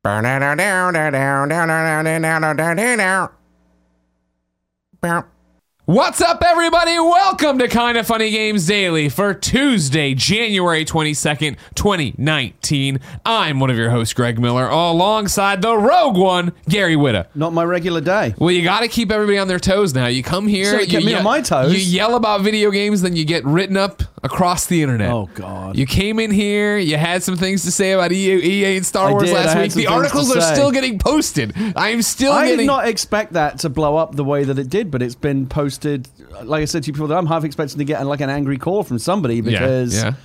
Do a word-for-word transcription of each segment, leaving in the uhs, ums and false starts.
What's up, everybody? Welcome to Kinda Funny Games Daily for Tuesday, January twenty-second, twenty nineteen. I'm one of your hosts, Greg Miller, alongside the rogue one, Gary Whitta. Not my regular day. Well, you got to keep everybody on their toes now. You come here, So you you, kept me ye- on my toes. you yell about video games, then you get written up across the internet. Oh, God. You came in here, you had some things to say about E A, E A and Star I Wars did, I last had week. some The things articles to are say. still getting posted. I am still I getting... did not expect that to blow up the way that it did, but it's been posted. Like I said to you before, that I'm half expecting to get like an angry call from somebody because yeah.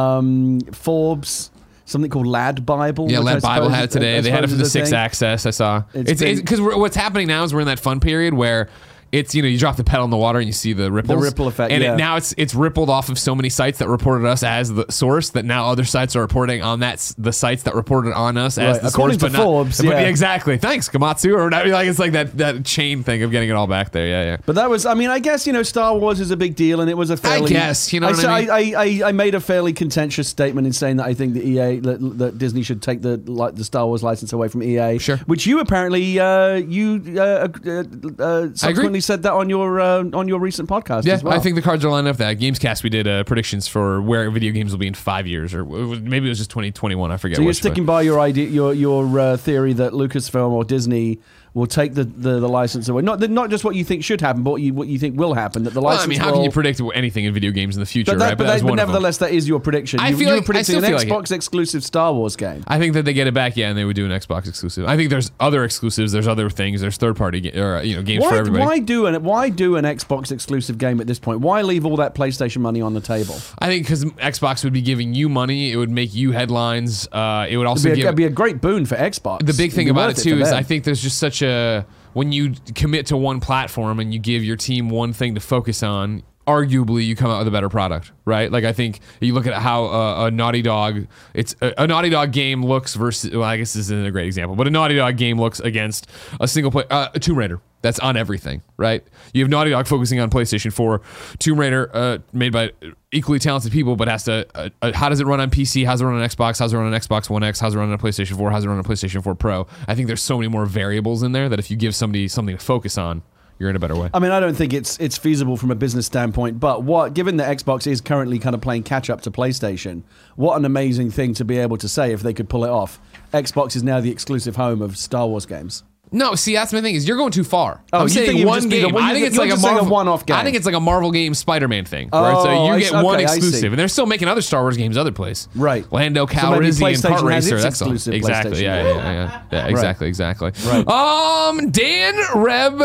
Um, Forbes, something called Lad Bible. Yeah, which I Lad Bible suppose had it is- today. I They had it for suppose the is a six thing. access. I saw. It's It's been- because what's happening now is we're in that fun period where it's, you know, you drop the pedal in the water and you see the ripples. The ripple effect, and yeah. it, now it's it's rippled off of so many sites that reported us as the source that now other sites are reporting on that s- the sites that reported on us as Right, the according source. to but not- Forbes, but yeah. exactly. Thanks, Komatsu. Or not, like it's like that that chain thing of getting it all back there. Yeah, yeah. But that was, I mean, I guess, you know, Star Wars is a big deal, and it was a fairly... guess, you know I, what sa- I mean? I, I, I made a fairly contentious statement in saying that I think the E A, that, that Disney should take the like the Star Wars license away from E A. Sure. Which you apparently, uh, you uh, uh, uh, subsequently said that on your uh, on your recent podcast Yeah, as well. I think the cards are lined up. That Gamescast, we did uh, predictions for where video games will be in five years, or it was- maybe it was just twenty twenty-one. I forget. So you're which, but- sticking by your idea, your your uh, theory that Lucasfilm or Disney will take the, the, the license away. Not not just what you think should happen, but what you what you think will happen. That the Well, license. I mean, how will, can you predict anything in video games in the future, But, that, right? but, that's that, but one of them. nevertheless, that is your prediction. I you, feel you like- were predicting I an still feel like Xbox exclusive Star Wars game. I think that they get it back, yeah, and they would do an Xbox exclusive. I think there's other exclusives, there's other things, there's third party ga- or you know games Why, for everybody. why do an why do an Xbox exclusive game at this point? Why leave all that PlayStation money on the table? I think because Xbox would be giving you money, it would make you headlines. Uh, it would also It'd be, a, give it'd be a great boon for Xbox. the big It'd thing be about worth it too for is them. I think there's just such a when you commit to one platform and you give your team one thing to focus on, arguably you come out with a better product, right? Like I think you look at how uh, a Naughty Dog, it's a, a Naughty Dog game looks versus. Well, I guess this isn't a great example, but a Naughty Dog game looks against a single play, uh, a Tomb Raider. That's on everything, right? You have Naughty Dog focusing on PlayStation four, Tomb Raider uh, made by equally talented people, but has to. Uh, uh, how does it run on P C? How's it run on Xbox? How's it run on Xbox One X? How's it run on PlayStation four? How's it run on PlayStation four Pro? I think there's so many more variables in there that if you give somebody something to focus on, you're in a better way. I mean, I don't think it's it's feasible from a business standpoint, but what given that Xbox is currently kind of playing catch up to PlayStation, what an amazing thing to be able to say if they could pull it off. Xbox is now the exclusive home of Star Wars games. No, see, that's my thing is you're going too far. Oh, I'm you saying think it would one just be the- game. well, I you think think- it's you're like a just saying a Marvel one-off game. I think it's like a Marvel game Spider-Man thing, Oh, right? So you I get see. one Okay, I see. exclusive, and they're still making other Star Wars games other place. Right. Lando So maybe Calrissian and Kart PlayStation has Racer. its That's all. exclusive Exactly. PlayStation. Yeah, yeah, yeah, yeah. yeah exactly, exactly. Right. Um, Dan Reb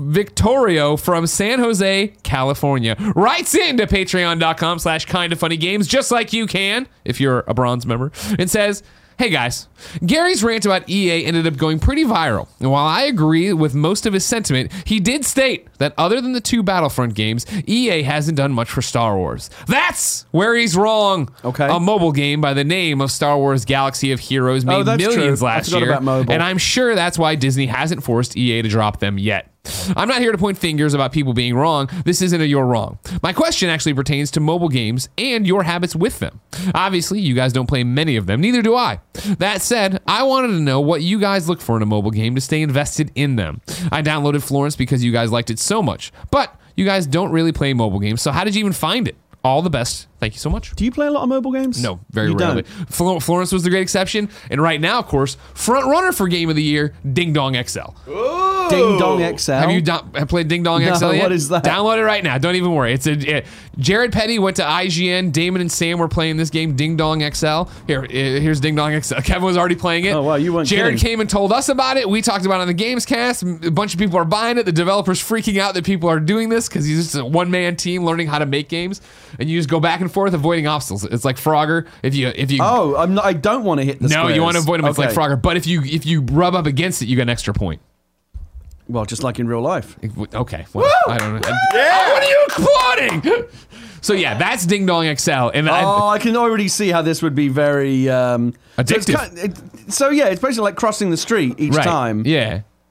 Victorio from San Jose, California, writes into patreon.com slash kind of funny games, just like you can if you're a bronze member, and says, hey guys, Gary's rant about E A ended up going pretty viral. And while I agree with most of his sentiment, he did state that other than the two Battlefront games, E A hasn't done much for Star Wars. That's where he's wrong. Okay. A mobile game by the name of Star Wars Galaxy of Heroes made Oh, that's millions true. I last forgot year. about mobile. And I'm sure that's why Disney hasn't forced E A to drop them yet. I'm not here to point fingers about people being wrong. This isn't a you're wrong. My question actually pertains to mobile games and your habits with them. Obviously, you guys don't play many of them. Neither do I. That said, I wanted to know what you guys look for in a mobile game to stay invested in them. I downloaded Florence because you guys liked it so much. But you guys don't really play mobile games, so how did you even find it? All the best. Thank you so much. Do you play a lot of mobile games? No, very You rarely. don't? Flo- Florence was the great exception. And right now, of course, front runner for Game of the Year, Ding Dong X L. Ding Dong X L. Have you do- have played Ding Dong No, X L yet? what is that? Download it right now. Don't even worry. It's a it, Jared Petty went to I G N. Damon and Sam were playing this game, Ding Dong X L. Here, uh, here's Ding Dong X L. Kevin was already playing it. Oh, wow, you weren't Jared kidding. came and told us about it. We talked about it on the Gamescast. A bunch of people are buying it. The developers freaking out that people are doing this because he's just a one man team learning how to make games, and you just go back and forth avoiding obstacles. It's like Frogger. If you if you Oh, I'm not, I don't want to hit the no, squares. you want to avoid them. It's like Okay. Frogger. But if you if you rub up against it, you get an extra point. Well, just like in real life. Okay. Well, I don't know. Yeah. What are you applauding? So yeah, that's Ding Dong X L, and Oh, I, I can already see how this would be very um, Addictive. So, it's kind it, so yeah, it's basically like crossing the street each right. time. Yeah.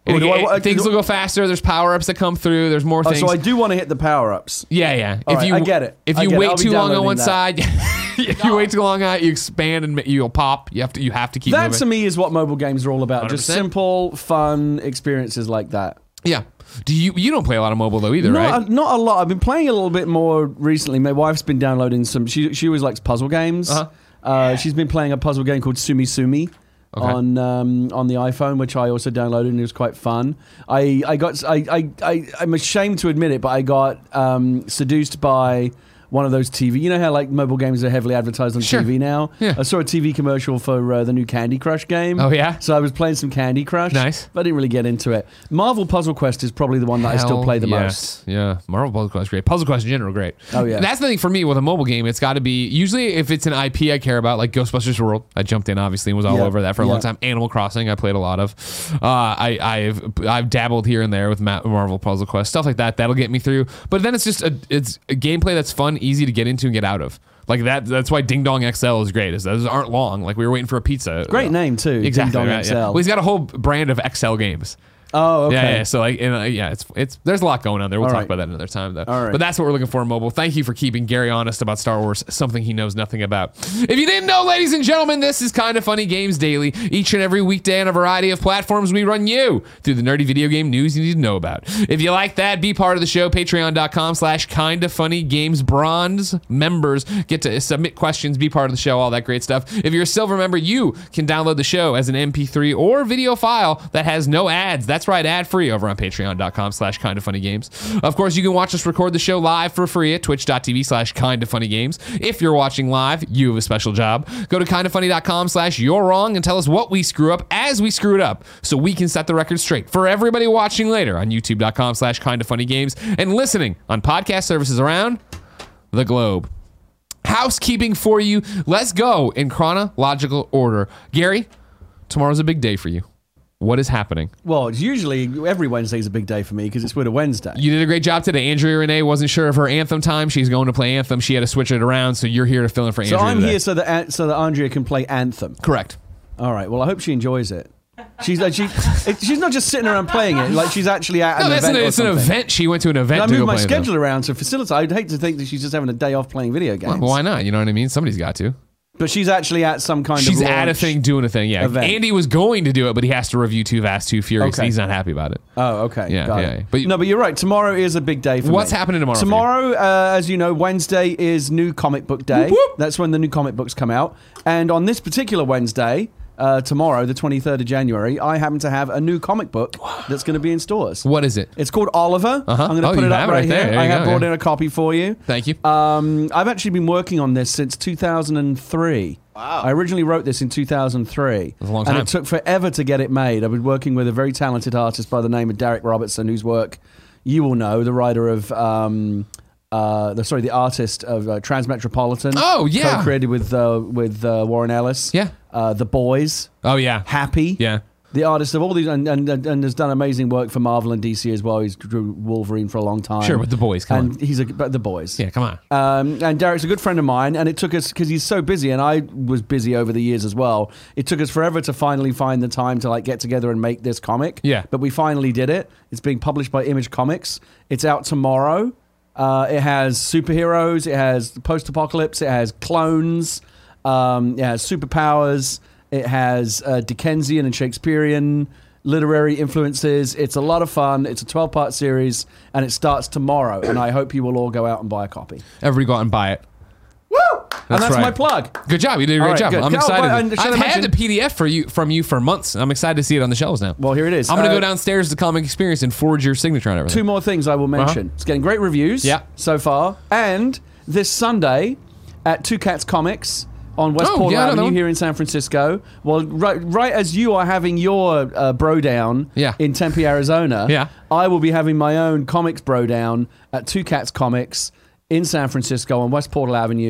It, Oh, do I- it- I- things will go faster. There's power ups that come through. There's more Oh, things. so I do want to hit the power ups. yeah, yeah. All if right, you I get it. If I you get it. wait I'll be too long on one downloading side, if you wait too long on it, you expand and you'll pop. You have to. You have to keep That moving. to me is what mobile games are all about. Just one hundred percent. simple, fun experiences like that. Yeah. Do you? You don't play a lot of mobile though either, Not, right? a, not a lot. I've been playing a little bit more recently. My wife's been downloading some. She she always likes puzzle games. Uh-huh. Uh, she's been playing a puzzle game called Sumi Sumi. Okay. On um, on the iPhone, which I also downloaded, and it was quite fun. I I got I I, I I'm ashamed to admit it, but I got um, seduced by one of those T V. You know how like mobile games are heavily advertised on Sure. T V now. Yeah. I saw a T V commercial for uh, the new Candy Crush game. Oh, yeah? So I was playing some Candy Crush. Nice. But I didn't really get into it. Marvel Puzzle Quest is probably the one that I still Hell play the yes. most. Yeah, Marvel Puzzle Quest great. Puzzle Quest in general great. Oh, yeah. That's the thing for me with a mobile game. It's got to be usually if it's an I P I care about, like Ghostbusters World. I jumped in obviously and was all Yeah. over that for a Yeah. long time. Animal Crossing I played a lot of. Uh, I I've I've dabbled here and there with Ma- Marvel Puzzle Quest stuff like that. That'll get me through. But then it's just a it's a gameplay that's fun, easy to get into and get out of. Like that. That's why Ding Dong X L is great. Is those aren't long. Like we were waiting for a pizza. Great name too. Exactly. Ding Dong right, X L. yeah. Well, he's got a whole brand of X L games. Oh, okay. Yeah, yeah. So like, and, uh, yeah, it's it's there's a lot going on there. We'll All talk right. about that another time, though. All right. But that's what we're looking for in mobile. Thank you for keeping Gary honest about Star Wars, something he knows nothing about. If you didn't know, ladies and gentlemen, this is Kinda Funny Games Daily. Each and every weekday on a variety of platforms, we run you through the nerdy video game news you need to know about. If you like that, be part of the show. Patreon.com slash Kinda Funny Games. Bronze members get to submit questions, be part of the show, all that great stuff. If you're a silver member, you can download the show as an M P three or video file that has no ads. That's right, ad free over on patreon.com slash kinda funny games. Of course, you can watch us record the show live for free at twitch.tv slash kinda funny games. If you're watching live, you have a special job. Go to kindafunny.com slash you're wrong and tell us what we screw up as we screw it up so we can set the record straight. For everybody watching later on youtube.com slash kinda funny games and listening on podcast services around the globe. Housekeeping for you. Let's go in chronological order. Gary, tomorrow's a big day for you. What is happening? Well, it's usually every Wednesday is a big day for me because it's Widow Wednesday. You did a great job today. Andrea Renee wasn't sure of her Anthem time. She's going to play Anthem. She had to switch it around, so you're here to fill in for so Andrea I'm today. here so that An- so that Andrea can play Anthem. Correct. All right. Well, I hope she enjoys it. She's uh, she it, she's not just sitting around playing it. Like she's actually at No, an that's event an, or it's an something. event. She went to an event And I to moved go my play schedule Anthem. around to facilitate. I'd hate to think that she's just having a day off playing video games. Well, why not? You know what I mean? Somebody's got to. But she's actually at some kind She's of at a launch thing doing a thing, yeah. event. Andy was going to do it, but he has to review Too Fast, Too Furious. Okay. He's not happy about it. Oh, okay. Yeah, Got yeah, it. yeah. But- no, but you're right. Tomorrow is a big day for What's me. happening tomorrow for you? Tomorrow, uh, as you know, Wednesday is New Comic Book Day. Whoop, whoop. That's when the new comic books come out. And on this particular Wednesday, uh, tomorrow, the twenty-third of January, I happen to have a new comic book that's going to be in stores. What is it? It's called Oliver. Uh-huh. I'm going to Oh, put you it up have it right, right there. here. There I you have go, brought yeah. in a copy for you. Thank you. Um, I've actually been working on this since two thousand three. Wow. I originally wrote this in two thousand three. That's a long And time. it took forever to get it made. I've been working with a very talented artist by the name of Derek Robertson, whose work you will know, the writer of, um, uh, the sorry, the artist of uh, Transmetropolitan. Oh, yeah. Co-created with, uh, with uh, Warren Ellis. Yeah. Uh, the Boys. Oh, yeah. Happy. Yeah. The artist of all these, and, and, and has done amazing work for Marvel and D C as well. He's drew Wolverine for a long time. Sure, with the boys. Come and on. he's a but the Boys. Yeah, come on. Um, and Derek's a good friend of mine, and it took us because he's so busy, and I was busy over the years as well. It took us forever to finally find the time to like get together and make this comic. Yeah. but we finally did it. It's being published by Image Comics. It's out tomorrow. Uh, it has superheroes. It has post-apocalypse. It has clones. Um, it has superpowers. It has uh, Dickensian and Shakespearean literary influences. It's a lot of fun. It's a twelve-part series, and it starts tomorrow. And I hope you will all go out and buy a copy. Everybody go out and buy it. Woo! and that's right. my plug. Good job. You did a All great right, job. good. I'm Oh, excited. but- and should I've I had mention- the P D F for you from you for months. I'm excited to see it on the shelves now. Well, here it is. I'm going to Uh, go downstairs to Comic Experience and forge your signature on everything. Two more things I will mention. Uh-huh. It's getting great reviews Yeah. so far. And this Sunday at Two Cats Comics on West Oh, Portal yeah, I know that Avenue one. here in San Francisco. Well, right, right as you are having your uh, bro down Yeah. in Tempe, Arizona, Yeah. I will be having my own comics bro down at Two Cats Comics in San Francisco on West Portal Avenue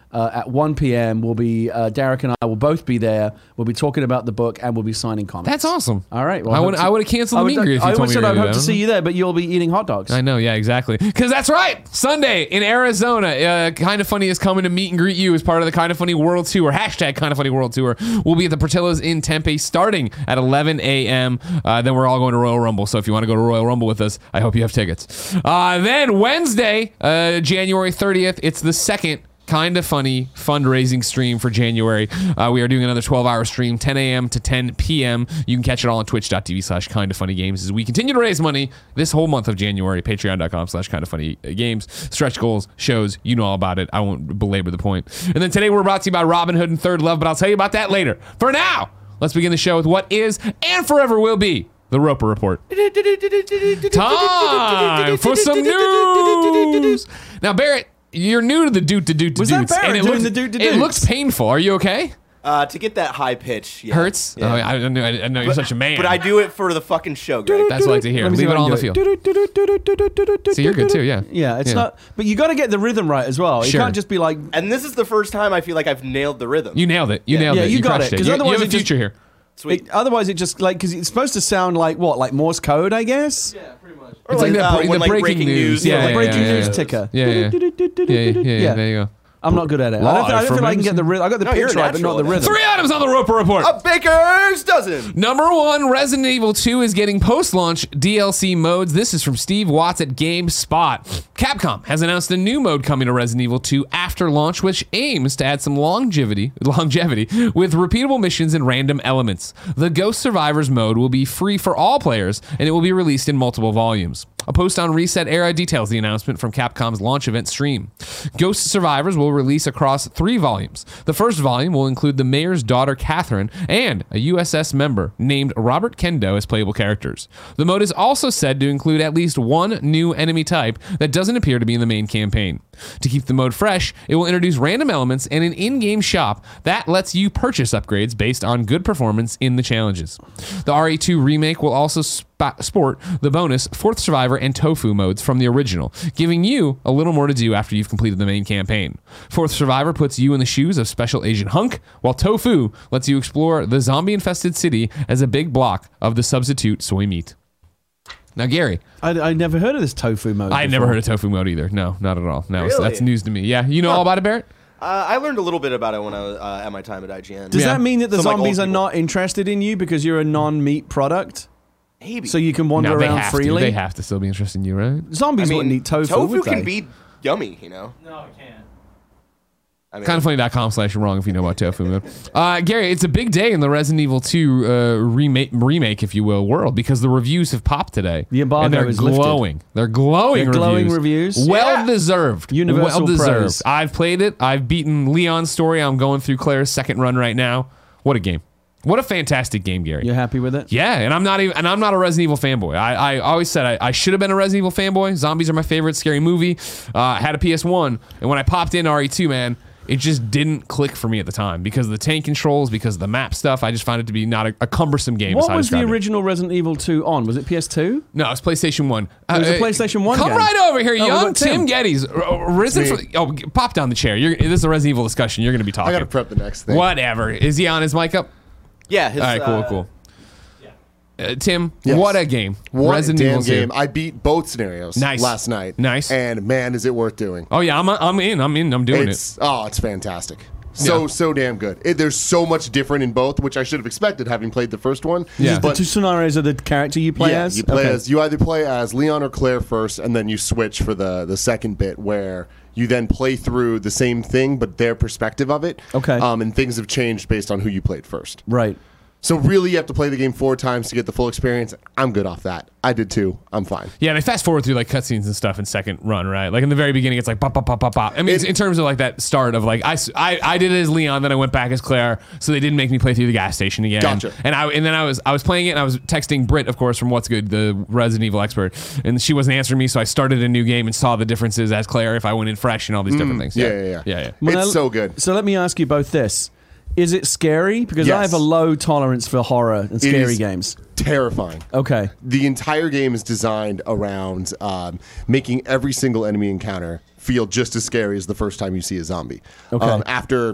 Uh, at one p.m. we'll be uh, Derek and I will both be there. We'll be talking about the book and we'll be signing comics. That's awesome. All right. Well, I would I would have canceled the meet and greet if you I told me said you were I'd gonna hope do to that. see you there, but you'll be eating hot dogs. I know, yeah, exactly. Because that's right. Sunday in Arizona, uh, Kind of Funny is coming to meet and greet you as part of the Kind of Funny World Tour. Hashtag Kind of Funny World Tour. We'll be at the Portillo's in Tempe starting at eleven a.m. Uh, then we're all going to Royal Rumble. So if you want to go to Royal Rumble with us, I hope you have tickets. Uh, then Wednesday, uh, January thirtieth, it's the second Kind of Funny fundraising stream for January. Uh, we are doing another twelve-hour stream, ten a.m. to ten p.m. You can catch it all on twitch.tv slash kind of funny games as we continue to raise money this whole month of January. Patreon.com slash kind of funny games. Stretch goals, shows, you know all about it. I won't belabor the point. And then today we're brought to you by Robinhood and Third Love, but I'll tell you about that later. For now, let's begin the show with what is and forever will be the Roper Report. Time for some news. Now, Barrett, you're new to the doot to doot to Was that doots, Barrett and it doing looks, the doot to it doots? looks painful. Are you okay? Uh, to get that high pitch. Yeah. Hurts? Yeah. Oh, I, I know, I know you're such a man. But I do it for the fucking show, Greg. That's what I like to hear. Let me see Leave if it I all on can the do field. it. See, you're good too, yeah. Yeah, it's Yeah. not. But you got to get the rhythm right as well. You Sure. can't just be like. And this is the first time I feel like I've nailed the rhythm. You nailed it. You Yeah. nailed Yeah, it. you got crushed it, it. 'cause You, you otherwise have a it just- future here. Sweet. It, otherwise, it just like because it's supposed to sound like what, like Morse code, I guess. yeah, pretty much. It's like, the, uh, bre- when, the like, breaking, news. Yeah, Yeah, the yeah, breaking yeah, news yeah. ticker. Yeah, yeah. Yeah, yeah, yeah, yeah, there you go. I'm not good at it. I Live don't, th- I don't from feel like I can get the Emerson. rhythm. I got the No, pitch you're right, but not natural the at that. rhythm. Three items on the Roper Report. A baker's dozen. Number one, Resident Evil two is getting post-launch D L C modes. This is from Steve Watts at GameSpot. Capcom has announced a new mode coming to Resident Evil two after launch, which aims to add some longevity, longevity with repeatable missions and random elements. The Ghost Survivors mode will be free for all players, and it will be released in multiple volumes. A post on Reset Era details the announcement from Capcom's launch event stream. Ghost Survivors will release across three volumes. The first volume will include the mayor's daughter, Catherine, and a U S S member named Robert Kendo as playable characters. The mode is also said to include at least one new enemy type that doesn't appear to be in the main campaign. To keep the mode fresh, it will introduce random elements and an in-game shop that lets you purchase upgrades based on good performance in the challenges. The R E two remake will also sp- sport the bonus Fourth Survivor and Tofu modes from the original, giving you a little more to do after you've completed the main campaign. Fourth Survivor puts you in the shoes of Special Agent Hunk, while Tofu lets you explore the zombie-infested city as a big block of the substitute soy meat. Now, Gary, I, I never heard of this tofu mode. I had never before. heard of tofu mode either. No, not at all. No, Really? that's news to me. Yeah, you know all about it, Barrett? Uh, I learned a little bit about it when I was uh, at my time at I G N. Does Yeah. that mean that the Some, like, zombies old are people. not interested in you because you're a non-meat product? Maybe. So you can wander No, they around have freely? to. They have to still be interested in you, right? Zombies I mean, wouldn't eat tofu, tofu would can they? be yummy, you know? No, it can't. I mean, Kindoffunny.com slash wrong if you know about tofu mode. Uh, Gary, it's a big day in the Resident Evil two uh, remake, remake, if you will, world because the reviews have popped today. The embargo and they're is lifted. glowing. They're glowing They're glowing reviews. reviews? Well Yeah. deserved. Universal well deserved. praise. I've played it. I've beaten Leon's story. I'm going through Claire's second run right now. What a game. What a fantastic game, Gary. You're happy with it? Yeah, and I'm not even, and I'm not a Resident Evil fanboy. I, I always said I, I should have been a Resident Evil fanboy. Zombies are my favorite scary movie. Uh, I had a P S one, and when I popped in R E two, man, it just didn't click for me at the time because of the tank controls, because of the map stuff. I just found it to be not a, a cumbersome game. What as I was the described it. original Resident Evil two on? Was it P S two? No, it's PlayStation one. It was a PlayStation one Come game? right over here, Oh, what young about Tim, Tim? Geddes. R- r- Risen Me. for, oh, g- pop down the chair. You're, this is a Resident Evil discussion. You're going to be talking. I gotta prep the next thing. Whatever. Is he on his mic up? yeah. His, All right, cool, uh, cool. Uh, Tim, Yes. what a game. What Resident damn Evil two. game. I beat both scenarios Nice. last night. Nice. And man, is it worth doing. Oh, yeah, I'm, I'm in. I'm in. I'm doing it. It's oh, it's fantastic. So Yeah. so damn good. It, there's so much different in both, which I should have expected having played the first one. Yeah. The But two scenarios of the character you play yeah, as? you play Okay. as you either play as Leon or Claire first, and then you switch for the the second bit where you then play through the same thing but their perspective of it. Okay. Um, and things have changed based on who you played first. Right. So really, you have to play the game four times to get the full experience. I'm good off that. I did too. I'm fine. Yeah, they fast forward through like cutscenes and stuff in second run, right? Like in the very beginning, it's like pop, pop, pop, pop, pop. I mean, It- in terms of like that start of like I, s- I, I did it as Leon, then I went back as Claire, so they didn't make me play through the gas station again. Gotcha. And I and then I was I was playing it and I was texting Britt, of course, from What's Good, the Resident Evil expert, and she wasn't answering me, so I started a new game and saw the differences as Claire if I went in fresh and all these different things. yeah, yeah, yeah. yeah, yeah. When It's I- so good. So let me ask you both this. Is it scary? Because I Yes. have a low tolerance for horror and scary is- games. Terrifying. Okay. The entire game is designed around um, making every single enemy encounter feel just as scary as the first time you see a zombie. Okay. Um, after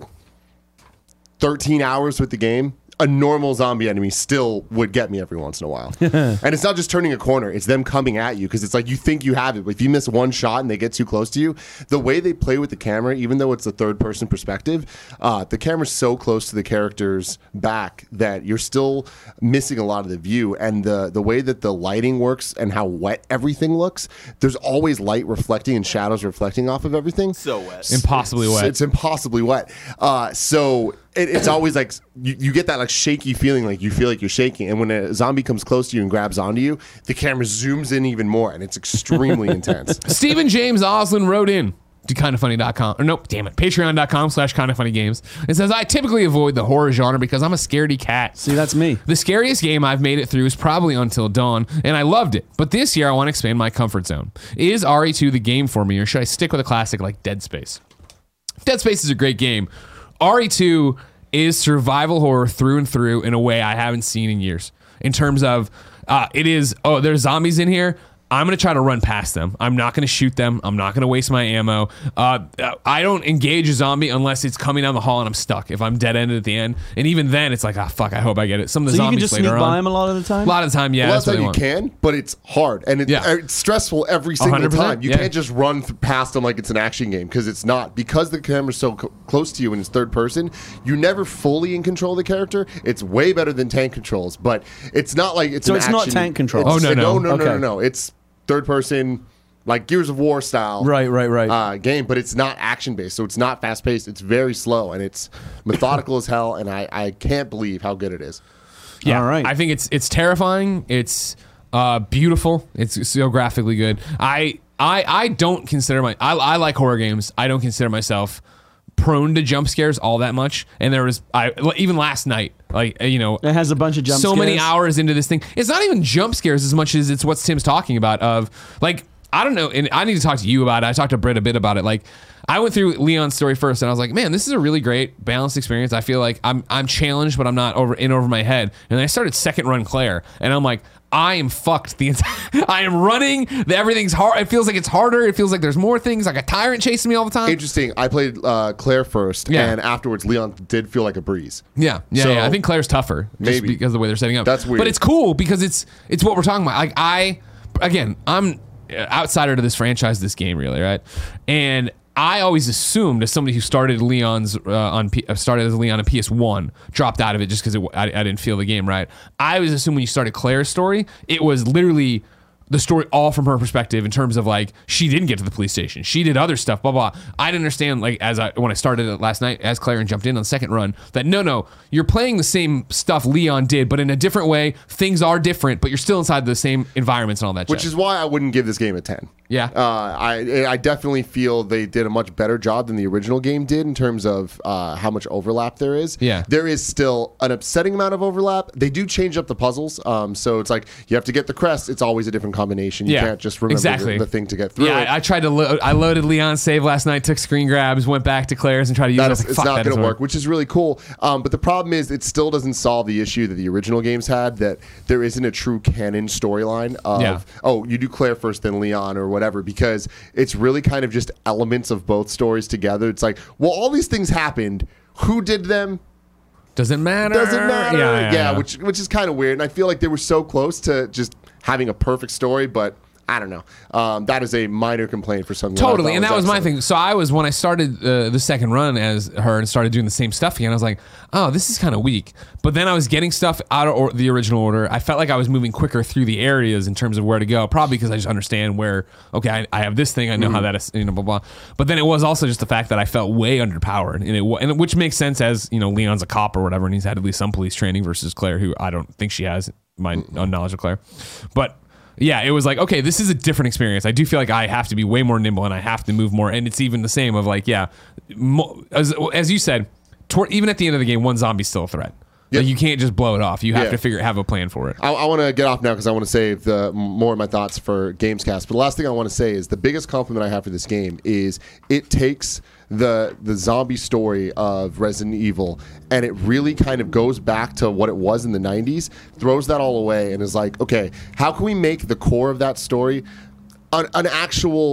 thirteen hours with the game, a normal zombie enemy still would get me every once in a while. And it's not just turning a corner, it's them coming at you, because it's like you think you have it, but if you miss one shot and they get too close to you, the way they play with the camera, even though it's a third person perspective, uh, the camera's so close to the character's back that you're still missing a lot of the view. And the, the way that the lighting works and how wet everything looks, there's always light reflecting and shadows reflecting off of everything. So wet. Impossibly It's- wet. It's impossibly wet. Uh, so it, it's always like you, you get that like shaky feeling, like you feel like you're shaking. And when a zombie comes close to you and grabs onto you, the camera zooms in even more, and it's extremely intense. Stephen James Oslin wrote in to kind of funny dot com, or nope, damn it, patreon dot com slash kind of funny games. It says, I typically avoid the horror genre because I'm a scaredy cat. See, that's me. The scariest game I've made it through is probably Until Dawn, and I loved it. But this year I want to expand my comfort zone. Is R E two the game for me, or should I stick with a classic like Dead Space? Dead Space is a great game. R E two is survival horror through and through in a way I haven't seen in years. In terms of, uh, it is, oh, there's zombies in here. I'm going to try to run past them. I'm not going to shoot them. I'm not going to waste my ammo. Uh, I don't engage a zombie unless it's coming down the hall and I'm stuck. If I'm dead-ended at the end. And even then, it's like, ah, fuck, I hope I get it. Some of the So you can zombies just sneak later by on. them a lot of the time? A lot of the time, yeah. Well, that's that's what how they you want. can, but it's hard and it, Yeah. it's stressful every single one hundred percent, time. You yeah. can't just run th- past them like it's an action game, because it's not. Because the camera's so co- close to you and it's third person, you're never fully in control of the character. It's way better than tank controls, but it's not like it's So an it's not action- tank controls? it's- Oh, no, no. no, no, no, Okay. no, no. It's third person, like Gears of War style, Right, right, right. uh, game, but it's not action based, so it's not fast paced. It's very slow and it's methodical as hell, and I, I can't believe how good it is. Yeah, All right. I think it's it's terrifying. It's uh, beautiful. It's so graphically good. I I I don't consider my I, I like horror games. I don't consider myself prone to jump scares all that much. And there was I even last night, like you know, It has a bunch of jump so many scares. hours into this thing. It's not even jump scares as much as it's what Tim's talking about. Of like I don't know, and I need to talk to you about it. I talked to Britt a bit about it. Like I went through Leon's story first, and I was like, man, this is a really great balanced experience. I feel like I'm I'm challenged, but I'm not over in over my head. And then I started second run Claire, and I'm like, I am fucked the entire. I am running. The, everything's hard. It feels like it's harder. It feels like there's more things. Like a tyrant chasing me all the time. Interesting. I played uh, Claire first, Yeah. and afterwards Leon did feel like a breeze. Yeah, yeah, So- yeah. I think Claire's tougher just Maybe. because of the way they're setting up. That's weird. But it's cool because it's it's what we're talking about. Like I, again, I'm outsider to this franchise, this game, really, right? And I always assumed, as somebody who started Leon's uh, on P- uh, started as Leon on P S one, dropped out of it just because I, I didn't feel the game right. I always assumed when you started Claire's story, it was literally the story all from her perspective in terms of like she didn't get to the police station, she did other stuff, blah blah. I didn't understand like as I when I started it last night as Claire and jumped in on the second run that no no you're playing the same stuff Leon did but in a different way. Things are different, but you're still inside the same environments and all that. Which shit. is why I wouldn't give this game a ten. Yeah. Uh, I I definitely feel they did a much better job than the original game did in terms of uh, how much overlap there is. Yeah. There is still an upsetting amount of overlap. They do change up the puzzles. Um, so it's like you have to get the crest. It's always a different combination. You Yeah, can't just remember exactly. the, the thing to get through Yeah, it. I, I tried to. Lo- I loaded Leon's save last night, took screen grabs, went back to Claire's, and tried to use it. I That was is, like, it's fuck, not that going doesn't to work, which is really cool. Um, but the problem is, it still doesn't solve the issue that the original games had. That there isn't a true canon storyline of Yeah. oh, you do Claire first, then Leon, or whatever. Because it's really kind of just elements of both stories together. It's like, well, all these things happened. Who did them? Doesn't matter. Doesn't matter. Yeah, Yeah, yeah, yeah. which which is kind of weird. And I feel like they were so close to just having a perfect story, but I don't know. Um, that is a minor complaint for something. Totally, I and thought that was my excellent. thing. So I was when I started uh, the second run as her and started doing the same stuff again. I was like, "Oh, this is kind of weak." But then I was getting stuff out of or- the original order. I felt like I was moving quicker through the areas in terms of where to go. Probably because I just understand where. Okay, I, I have this thing. I know Mm-hmm. how that is. You know, blah blah. But then it was also just the fact that I felt way underpowered, and it wa- and it, which makes sense as you know Leon's a cop or whatever, and he's had at least some police training versus Claire, who I don't think she has. My knowledge of Claire, but. Yeah, it was like, okay, this is a different experience. I do feel like I have to be way more nimble and I have to move more. And it's even the same of like, yeah, mo- as, as you said, toward, even at the end of the game, one zombie's still a threat. Yep. Like you can't just blow it off. You have Yeah. to figure have a plan for it. I, I want to get off now because I want to save the more of my thoughts for Gamescast. But the last thing I want to say is the biggest compliment I have for this game is it takes the the zombie story of Resident Evil and it really kind of goes back to what it was in the nineties, throws that all away, and is like, okay, how can we make the core of that story an, an actual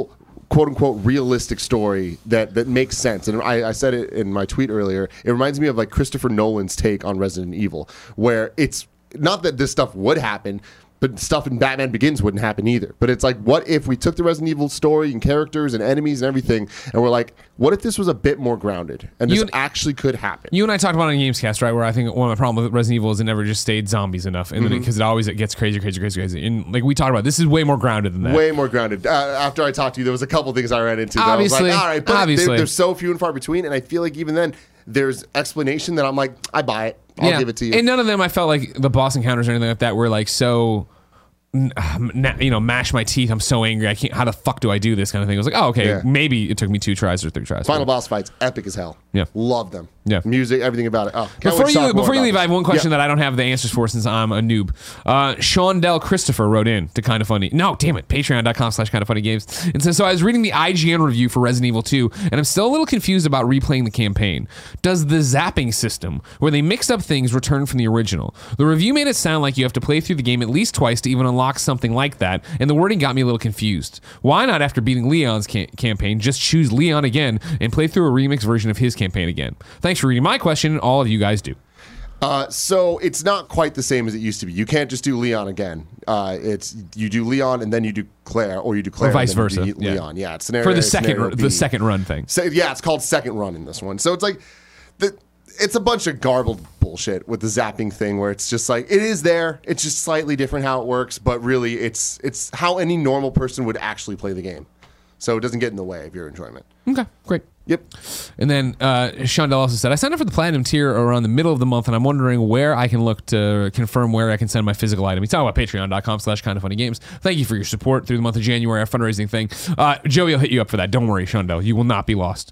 quote unquote realistic story that that makes sense. And I, I said it in my tweet earlier. It reminds me of like Christopher Nolan's take on Resident Evil, where it's not that this stuff would happen, but stuff in Batman Begins wouldn't happen either. But it's like, what if we took the Resident Evil story and characters and enemies and everything, and we're like, what if this was a bit more grounded and this You- actually could happen? You and I talked about it on Gamescast, right? Where I think one of my problems with Resident Evil is it never just stayed zombies enough, and then Mm-hmm. because it, it always it gets crazy, crazy, crazy, crazy. And like we talked about, this is way more grounded than that. Way more grounded. Uh, after I talked to you, there was a couple things I ran into. That Obviously. I was like, all right, but Obviously. They're, they're so few and far between, and I feel like even then, there's explanation that I'm like, I buy it. I'll give it to you. And none of them, I felt like the boss encounters or anything like that were like so. Na- you know, mash my teeth. I'm so angry. I can't. How the fuck do I do this kind of thing? I was like, oh, okay. Yeah. Maybe it took me two tries or three tries. Final boss fights, epic as hell. Yeah. Love them. Yeah. Music, everything about it. Oh, can't wait Before to you talk more before you about leave, this. I have one question Yeah. that I don't have the answers for since I'm a noob. Uh, Shondell Christopher wrote in to Kind of Funny. No, damn it. Patreon.com slash Kind of Funny Games. And so, so I was reading the I G N review for Resident Evil two, and I'm still a little confused about replaying the campaign. Does the zapping system, where they mixed up things, return from the original? The review made it sound like you have to play through the game at least twice to even unlock something like that, and the wording got me a little confused. Why not, after beating Leon's ca- campaign, just choose Leon again and play through a remix version of his campaign again? Thanks for reading my question, and all of you guys do. Uh, so it's not quite the same as it used to be. You can't just do Leon again. Uh, it's you do Leon and then you do Claire, or you do Claire Or vice and then versa, you do yeah. Leon. Yeah, it's scenario For the A, second scenario B. the second run thing. So, yeah, it's called second run in this one. So it's like the it's a bunch of garbled bullshit with the zapping thing, where it's just like it is there. It's just slightly different how it works, but really it's it's how any normal person would actually play the game. So it doesn't get in the way of your enjoyment. Okay, great. Yep. And then uh, Shondell also said, I signed up for the Platinum tier around the middle of the month, and I'm wondering where I can look to confirm where I can send my physical item. He's talking about patreon.com slash kind of funny games. Thank you for your support through the month of January, our fundraising thing. Uh, Joey will hit you up for that. Don't worry, Shondell. You will not be lost.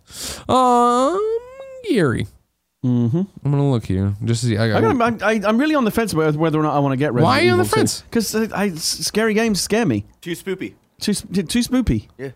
Um, Gary. Mm-hmm. I'm going to look here. Just to see. I, I gotta, I, I'm really on the fence about whether or not I want to get Resident Why are you on the Evil fence? Because I, scary games scare me. Too spoopy. Too, too spoopy. Yeah.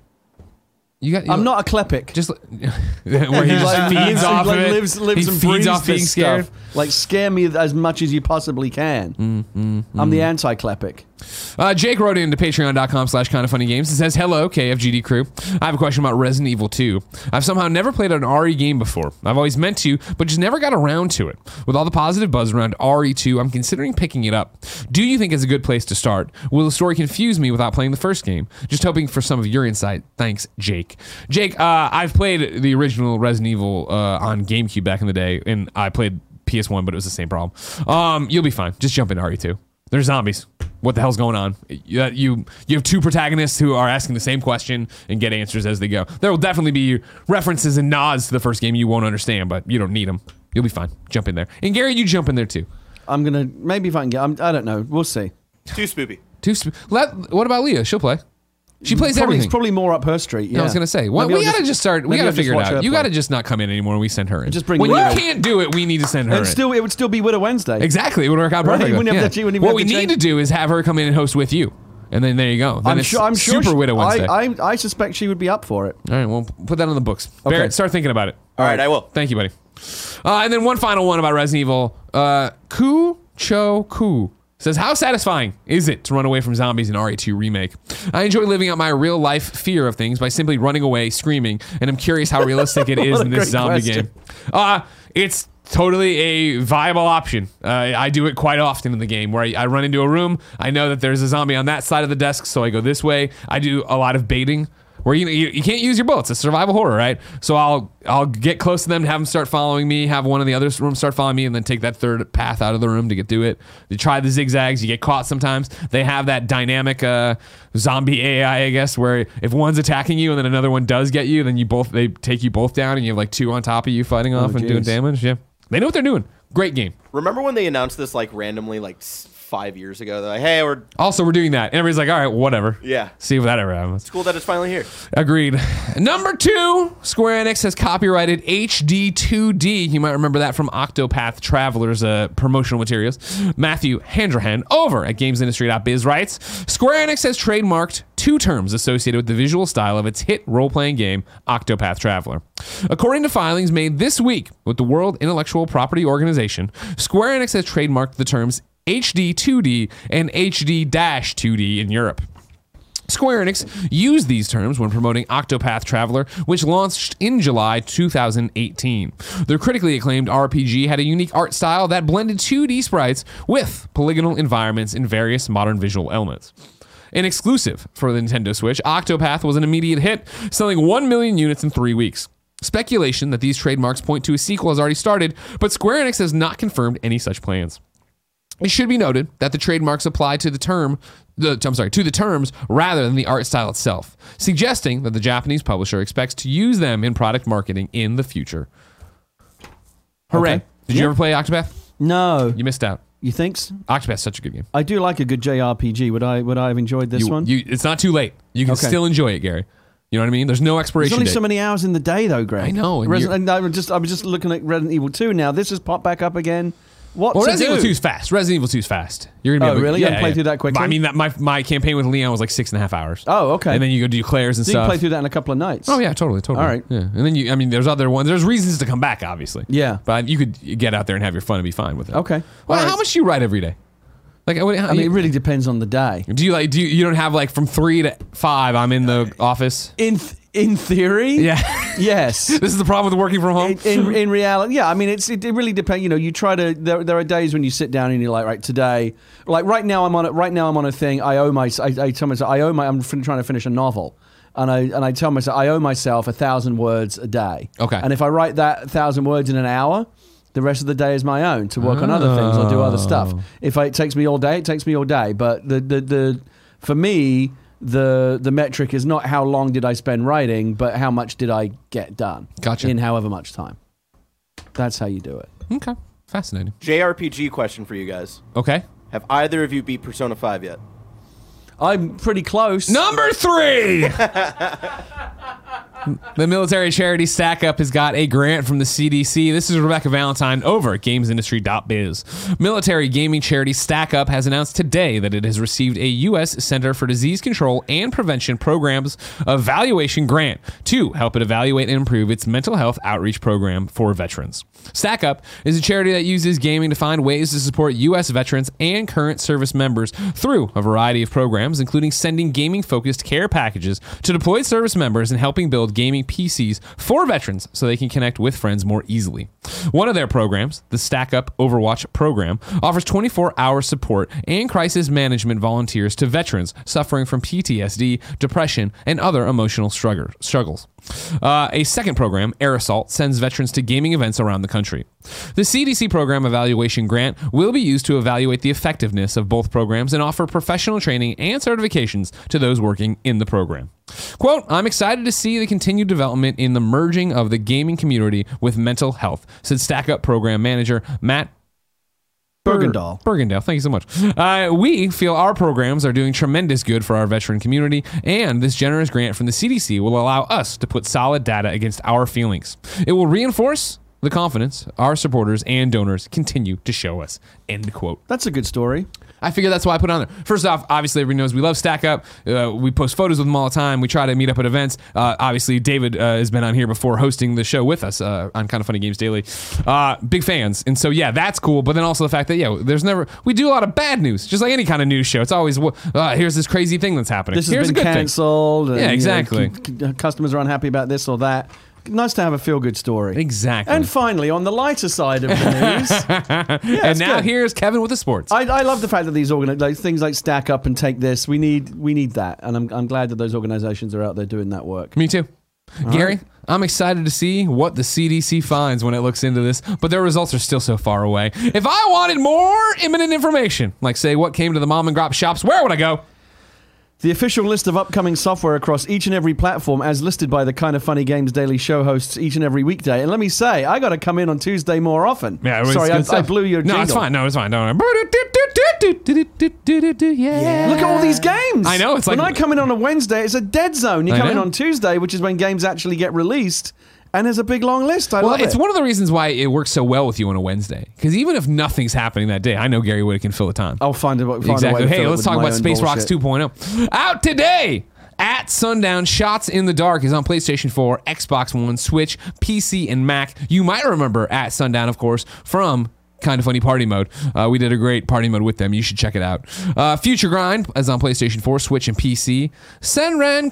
You got, you I'm not a kleptic. Just where he just Like, feeds lives, off like, of it. lives, lives he and feeds breathes off being this scared. stuff. Like, scare me as much as you possibly can. Mm, mm, I'm mm. the anti-klepic. Uh, Jake wrote into patreon.com slash kind of funny games. It says, hello, K F G D crew. I have a question about Resident Evil two. I've somehow never played an R E game before. I've always meant to, but just never got around to it. With all the positive buzz around R E two, I'm considering picking it up. Do you think it's a good place to start? Will the story confuse me without playing the first game? Just hoping for some of your insight. Thanks, Jake. Jake, uh, I've played the original Resident Evil uh, on GameCube back in the day, and I played P S one, but it was the same problem. Um, you'll be fine. Just jump into R E two. They're zombies. What the hell's going on? You, you you have two protagonists who are asking the same question and get answers as they go. There will definitely be references and nods to the first game you won't understand, but you don't need them. You'll be fine. Jump in there. And Gary, you jump in there too. I'm going to, maybe if I can get, I'm, I don't know. We'll see. Too spoopy. Too sp- let, what about Leah? She'll play. She plays Probably, everything. It's probably more up her street. Yeah. I was gonna say, well, Maybe we I'll gotta just start. We maybe gotta I'll just figure it watch her out. You play. gotta just not come in anymore when we send her in. Just bring when you Leah. can't do it, we need to send her And in. still, it would still be Widow Wednesday. Exactly, it would work out Right, perfectly. you wouldn't have Yeah. to- you wouldn't what have we to need change- to do is have her come in and host with you, and then there you go. Then I'm it's sure. I'm sure. Super she- Widow Wednesday. I, I, I suspect she would be up for it. All right, well, put that on the books. Okay. Barrett, start thinking about it. All right, I will. Thank you, buddy. Uh, and then one final one about Resident Evil. Uh, Ku Cho Ku says, how satisfying is it to run away from zombies in R E two Remake? I enjoy living out my real life fear of things by simply running away, screaming, and I'm curious how realistic it is What a in this great zombie question. game. Uh, it's totally a viable option. Uh, I do it quite often in the game where I, I run into a room. I know that there's a zombie on that side of the desk, so I go this way. I do a lot of baiting. Where you, you you can't use your bullets. It's survival horror, right? So I'll I'll get close to them, have them start following me, have one of the other rooms start following me, and then take that third path out of the room to get to it. You try the zigzags, you get caught sometimes. They have that dynamic uh, zombie A I, I guess, where if one's attacking you and then another one does get you, then you both they take you both down, and you have like two on top of you fighting off Oh, and doing geez. damage. Yeah, they know what they're doing. Great game. Remember when they announced this like randomly like s- five years ago? They're like, hey, we're Also, we're doing that. And everybody's like, all right, whatever. yeah. See if that ever happens. It's cool that it's finally here. Agreed. Number two, Square Enix has copyrighted H D two D. You might remember that from Octopath Traveler's uh, promotional materials. Matthew Handrahan over at gamesindustry dot biz writes, Square Enix has trademarked two terms associated with the visual style of its hit role-playing game, Octopath Traveler. According to filings made this week with the World Intellectual Property Organization, Square Enix has trademarked the terms H D two D and H D two D in Europe. Square Enix used these terms when promoting Octopath Traveler, which launched in July two thousand eighteen. Their critically acclaimed R P G had a unique art style that blended two D sprites with polygonal environments and various modern visual elements. An exclusive for the Nintendo Switch, Octopath was an immediate hit, selling one million units in three weeks. Speculation that these trademarks point to a sequel has already started, but Square Enix has not confirmed any such plans. It should be noted that the trademarks apply to the term, the, I'm sorry, to the terms rather than the art style itself, suggesting that the Japanese publisher expects to use them in product marketing in the future. Hooray. Okay. Did Yeah. you ever play Octopath? No. You missed out. You think so? Octopath's such a good game. I do like a good J R P G. Would I Would I have enjoyed this You- one? you- it's not too late. You can Okay. still enjoy it, Gary. You know what I mean? There's no There's expiration only date. so many hours in the day, though, Greg. I know, and Resident, you're- and I was just I was just looking at Resident Evil two now. This has popped back up again. What Well, to Resident do? Evil two is fast. Resident Evil two is fast. You're gonna be Oh, able to, really? You Yeah, haven't played yeah. through that quickly? I mean, that, my my campaign with Leon was like six and a half hours. Oh, okay. And then you go do Claire's and So you can stuff. play through that in a couple of nights. Oh yeah, totally, totally. All right. Yeah, and then you, I mean, there's other ones. There's reasons to come back, obviously. Yeah. But you could get out there and have your fun and be fine with it. Okay. Well, All how right. much do you write every day? Like, what, how, I mean, it really depends on the day. do you like? Do you, you don't have like from three to five? I'm in the office. In th- in theory, Yeah. yes. This is the problem with working from home. In, in in reality, yeah. I mean, it's it, it really depends. You know, you try to. There, there are days when you sit down and you're like, right, today, like right now, I'm on it. Right now, I'm on a thing. I owe my. I, I tell myself, I owe my. I'm fin- trying to finish a novel, and I and I tell myself, I owe myself a thousand words a day. Okay. And if I write that thousand words in an hour, the rest of the day is my own to work on other things or do other stuff. If I, it takes me all day, it takes me all day. But the the, the for me. The the metric is not how long did I spend writing, but how much did I get done Gotcha. in however much time. That's how you do it. Okay, fascinating. J R P G question for you guys. Okay. Have either of you beat Persona five yet? I'm pretty close. Number three. The military charity Stack Up has got a grant from the C D C. This is Rebecca Valentine over at games industry dot biz. Military gaming charity Stack Up has announced today that it has received a U S Center for Disease Control and Prevention Programs evaluation grant to help it evaluate and improve its mental health outreach program for veterans. Stack Up is a charity that uses gaming to find ways to support U S veterans and current service members through a variety of programs, including sending gaming-focused care packages to deployed service members and helping build gaming P Cs for veterans so they can connect with friends more easily. One of their programs, the Stack Up Overwatch program, offers twenty-four hour support and crisis management volunteers to veterans suffering from P T S D, depression, and other emotional strugg- struggles. Uh, a second program, Air Assault, sends veterans to gaming events around the country. The C D C program evaluation grant will be used to evaluate the effectiveness of both programs and offer professional training and certifications to those working in the program. Quote, I'm excited to see the continued development in the merging of the gaming community with mental health, said Stack Up program manager Matt Bergendahl. Bergendahl, thank you so much. Uh, we feel our programs are doing tremendous good for our veteran community, and this generous grant from the C D C will allow us to put solid data against our feelings. It will reinforce the confidence our supporters and donors continue to show us. End quote. That's a good story. I figure that's why I put it on there. First off, obviously everybody knows we love Stack Up. Uh, we post photos with them all the time. We try to meet up at events. Uh, obviously, David uh, has been on here before hosting the show with us uh, on Kind of Funny Games Daily. Uh, big fans. And so, yeah, that's cool. But then also the fact that, yeah, there's never, we do a lot of bad news, just like any kind of news show. It's always, uh, here's this crazy thing that's happening. This has here's been a good cancelled. and, Yeah, you know, exactly. c- c- customers are unhappy about this or that. Nice to have a feel-good story. thing. Exactly. And finally, on the lighter side of the news, yeah, and it's now good. here's Kevin with the sports. I, I love the fact that these organi- like, things like Stack Up and Take This, we need we need that, and I'm I'm glad that those organizations are out there doing that work. Me too. Gary, I'm excited to see what the C D C finds when it looks into this, but their results are still so far away. If I wanted more imminent information, like say what came to the mom and grop shops, where would I go? The official list of upcoming software across each and every platform, as listed by the Kind of Funny Games Daily show hosts each and every weekday. And let me say, I got to come in on Tuesday more often. Yeah, it was Sorry, good I, I stuff. blew your No, jingle. it's fine. No, it's fine. Don't worry. Yeah. Look at all these games. I know, it's like- when I come in on a Wednesday, it's a dead zone. You I come in know. on Tuesday, which is when games actually get released, and there's a big long list. I Well, love it's it. one of the reasons why it works so well with you on a Wednesday. Because even if nothing's happening that day, I know Gary Whitta can fill the time. I'll find a, find exactly. a way to Hey, fill it let's with talk my about own Space Rocks bullshit. two point oh. Out today at sundown, Shots in the Dark is on PlayStation four, Xbox One, Switch, P C, and Mac. You might remember At Sundown, of course, from Kind of Funny Party Mode. Uh, we did a great party mode with them. You should check it out. Uh, Future Grind is on PlayStation four, Switch, and P C. Senran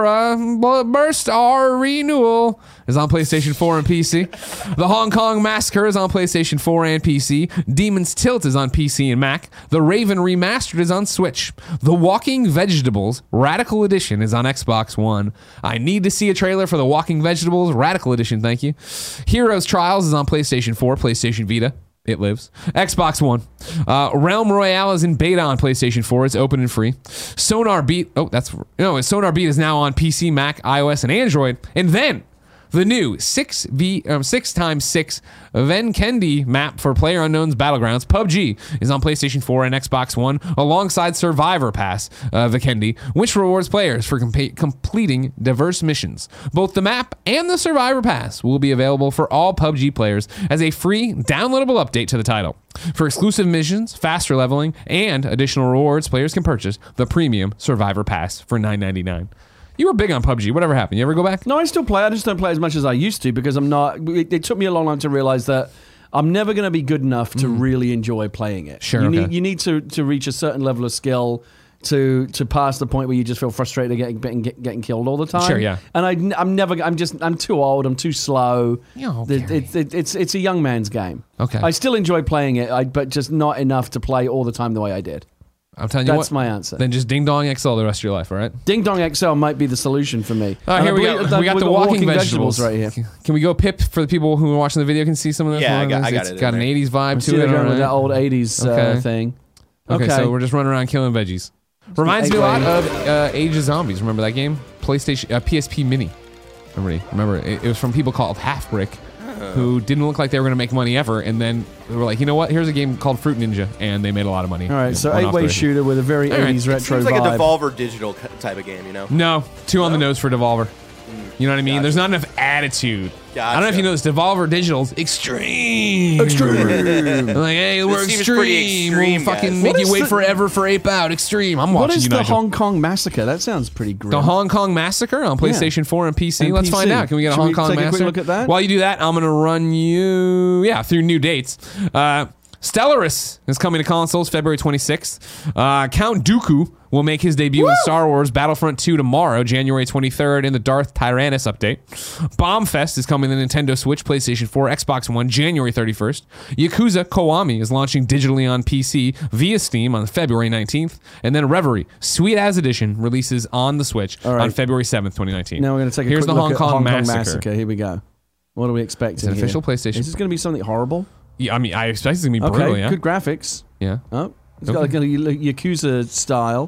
Kagura Burst R Renewal is on PlayStation four and P C. The Hong Kong Massacre is on PlayStation four and P C. Demon's Tilt is on P C and Mac. The Raven Remastered is on Switch. The Walking Vegetables Radical Edition is on Xbox One. I need to see a trailer for the Walking Vegetables Radical Edition, thank you. Heroes Trials is on PlayStation four, PlayStation Vita. It lives. Xbox One. Uh, Realm Royale is in beta on PlayStation four. It's open and free. Sonar Beat. Oh, that's no. Sonar Beat is now on P C, Mac, iOS, and Android. And then the new six v um, six times six Venkendi map for PlayerUnknown's Battlegrounds, P U B G, is on PlayStation four and Xbox One alongside Survivor Pass, uh, Venkendi, which rewards players for compa- completing diverse missions. Both the map and the Survivor Pass will be available for all P U B G players as a free downloadable update to the title. For exclusive missions, faster leveling, and additional rewards, players can purchase the premium Survivor Pass for nine ninety-nine. You were big on P U B G. Whatever happened? You ever go back? No, I still play. I just don't play as much as I used to because I'm not. It, it took me a long time to realize that I'm never going to be good enough to mm. really enjoy playing it. Sure. You okay. need you need to to reach a certain level of skill to to pass the point where you just feel frustrated getting getting, getting killed all the time. Sure. Yeah. And I I'm never. I'm just. I'm too old. I'm too slow. Oh, it, it, it, it's it's a young man's game. Okay. I still enjoy playing it, I, but just not enough to play all the time the way I did. I'm telling you That's what. my answer. Then just Ding Dong X L the rest of your life, all right? Ding Dong X L might be the solution for me. All right, here we go. We got the walking, walking vegetables. vegetables right here. Can we go Pip for the people who are watching the video can see some of this? Yeah, I got, I got it's it. It's got an there. eighties vibe See to it. they're All going with right. that old eighties Okay. uh, thing. Okay, Okay. so we're just running around killing veggies. Reminds me a lot of uh, Age of Zombies. Remember that game? PlayStation, uh, P S P Mini. Remember? Remember? It, it was from people called Half Brick, who didn't look like they were going to make money ever, and then they were like, you know what? Here's a game called Fruit Ninja, and they made a lot of money. All right, so Went off eight-way the- shooter with a very All right. eighties It retro seems like vibe. a Devolver Digital c- type of game, you know? No, two on the nose for Devolver. You know what I mean? Gotcha. There's not enough attitude. I don't know if Gotcha. you know this. Devolver Digital's extreme. Extreme. Like, hey, we're seems extreme. pretty extreme, We'll fucking guys. make What you is wait the- forever for Ape Out. Extreme. I'm What watching is you, the Nigel. Hong Kong Massacre? That sounds pretty grim. The Hong Kong Massacre on PlayStation four and P C. And Let's P C. find out. Can we get a Should Hong we Kong take a quick Massacre? look at that? While you do that, I'm going to run you, yeah, through new dates. Uh, Stellaris is coming to consoles February twenty-sixth. Uh, Count Dooku will make his debut in Star Wars Battlefront two tomorrow, January twenty-third, in the Darth Tyrannus update. Bombfest is coming to Nintendo Switch, PlayStation four, Xbox One, January thirty-first. Yakuza Kiwami is launching digitally on P C via Steam on February nineteenth. And then Reverie, Sweet As Edition, releases on the Switch All right. on February seventh, twenty nineteen. Now we're going to take a Here's quick the look Hong at Kong, Hong Kong Massacre. Massacre. Here we go. What are we expecting? It's an official here? PlayStation. Is this going to be something horrible? Yeah, I mean, I expect it's going to be Okay, brutal, yeah? good graphics. Yeah. Oh, it's Okay. got like a Yakuza style.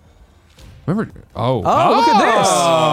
Remember? Oh. Oh, look at this.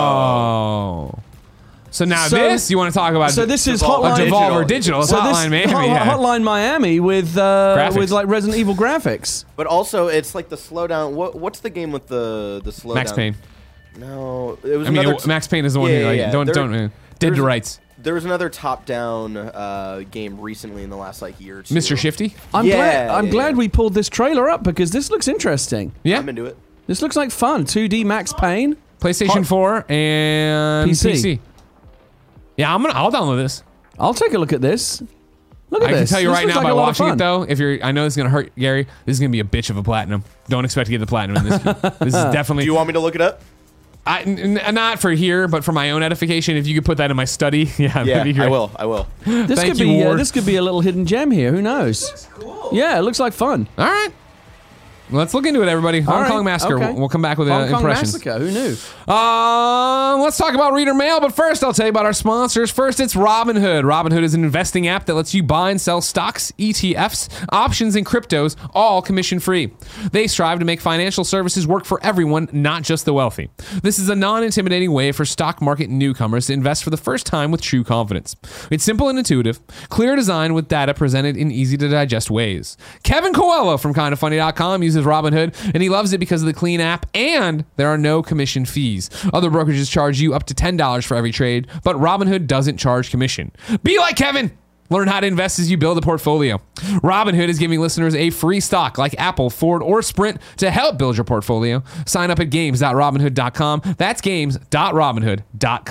Oh. So now So- this, you want to talk about So this is Devolver a Hotline Devolver Digital. It's So this- Hotline Miami. Hot- yeah. Hotline Miami with uh, Graphics. with like Resident Evil graphics. But also, it's like the slowdown. What What's the game with the the slowdown? Max Payne. No, it was I mean, another. it- Max Payne is the one Yeah, who, yeah, like, yeah. don't, There- don't, uh, dead there's- to rights. There was another top-down uh, game recently in the last like year or two. Mister Shifty? I'm Yeah, glad. I'm yeah, glad yeah. we pulled this trailer up because this looks interesting. Yeah. I'm into it. This looks like fun. two D Max Payne. PlayStation Hot- four and P C. P C. Yeah, I'm gonna. I'll download this. I'll take a look at this. Look at I this. can tell you This right looks now like by a lot of watching it fun. though. If you're, I know this is gonna hurt Gary. This is gonna be a bitch of a platinum. Don't expect to get the platinum in this. This is definitely. Do you want me to look it up? I, n- n- not for here, but for my own edification. If you could put that in my study, yeah, Yeah, that'd be great. I will. I will. This Thank could you, be. Uh, Ward. this could be a little hidden gem here. Who knows? Cool. Yeah, it looks like fun. All right. Let's look into it, everybody. Hong All right, Kong Massacre. okay. We'll, we'll come back with uh, Hong Kong impressions. Massacre. Who knew? Uh, let's talk about reader mail, but first I'll tell you about our sponsors. First, it's Robinhood. Robinhood is an investing app that lets you buy and sell stocks, E T Fs, options, and cryptos, all commission-free. They strive to make financial services work for everyone, not just the wealthy. This is a non-intimidating way for stock market newcomers to invest for the first time with true confidence. It's simple and intuitive, clear design with data presented in easy-to-digest ways. Kevin Coelho from kind of funny dot com uses Robinhood, and he loves it because of the clean app, and there are no commission fees. Other brokerages charge you up to ten dollars for every trade, but Robinhood doesn't charge commission. Be like Kevin! Learn how to invest as you build a portfolio. Robinhood is giving listeners a free stock like Apple, Ford, or Sprint to help build your portfolio. Sign up at games dot robinhood dot com. That's games dot robinhood dot com.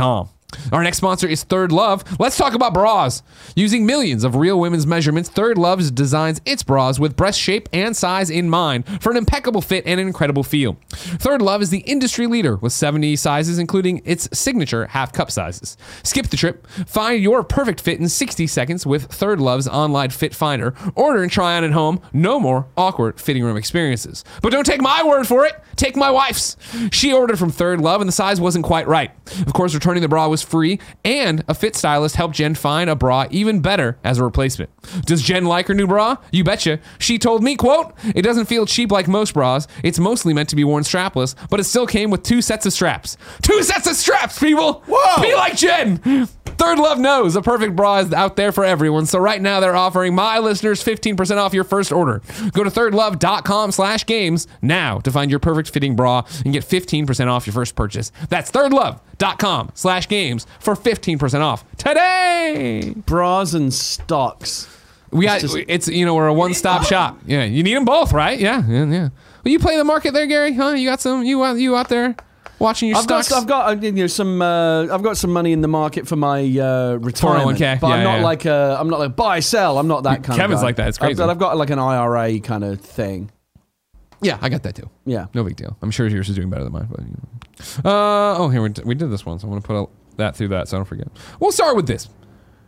Our next sponsor is Third Love. Let's talk about bras. Using millions of real women's measurements, Third Love designs its bras with breast shape and size in mind for an impeccable fit and an incredible feel. Third Love is the industry leader with seventy sizes, including its signature half cup sizes. Skip the trip. Find your perfect fit in sixty seconds with Third Love's online fit finder. Order and try on at home. No more awkward fitting room experiences. But don't take my word for it. Take my wife's. She ordered from Third Love and the size wasn't quite right. Of course, returning the bra was free, and a fit stylist helped Jen find a bra even better as a replacement. Does Jen like her new bra? You betcha. She told me, quote, "It doesn't feel cheap like most bras. It's mostly meant to be worn strapless, but it still came with two sets of straps." Two sets of straps, people! Whoa! Be like Jen! Third Love knows a perfect bra is out there for everyone, so right now they're offering my listeners fifteen percent off your first order. Go to thirdlove.com slash games now to find your perfect fitting bra and get fifteen percent off your first purchase. That's thirdlove.com slash games for fifteen percent off today. Bras and stocks. We got, It's just- it's, you know, we're a one-stop shop. Yeah, you need them both, right? Yeah, yeah, yeah. Well, you play the market there, Gary? Huh? You got some, you out, you out there watching your I've got, stocks? I've got, uh, you know, some. Uh, I've got some money in the market for my uh, retirement. four oh one k, but yeah, I'm not yeah. like a. I'm not like buy sell. I'm not that kind Kevin's of guy. like that. It's I've crazy. got, I've got like an I R A kind of thing. Yeah, I got that too. Yeah. No big deal. I'm sure yours is doing better than mine. But, you know. uh, oh, here, we, we did this one, so I'm going to put a, that through that so I don't forget. We'll start with this.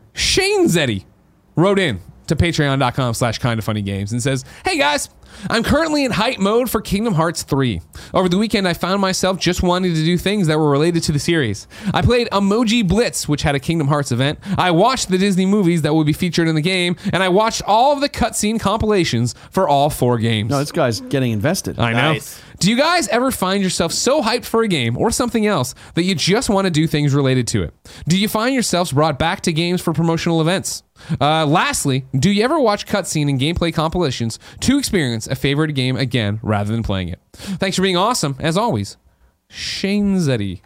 Shane Zeddy wrote in to patreon.com slash kind of funny games and says, "Hey guys, I'm currently in hype mode for Kingdom Hearts three. Over the weekend, I found myself just wanting to do things that were related to the series. I played Emoji Blitz, which had a Kingdom Hearts event. I watched the Disney movies that would be featured in the game, and I watched all of the cutscene compilations for all four games." No, this guy's getting invested. I know. Nice. Do you guys ever find yourself so hyped for a game or something else that you just want to do things related to it? Do you find yourselves brought back to games for promotional events? Uh, lastly, do you ever watch cutscene and gameplay compilations to experience a favorite game again rather than playing it? Thanks for being awesome, as always. Shane Zeddy.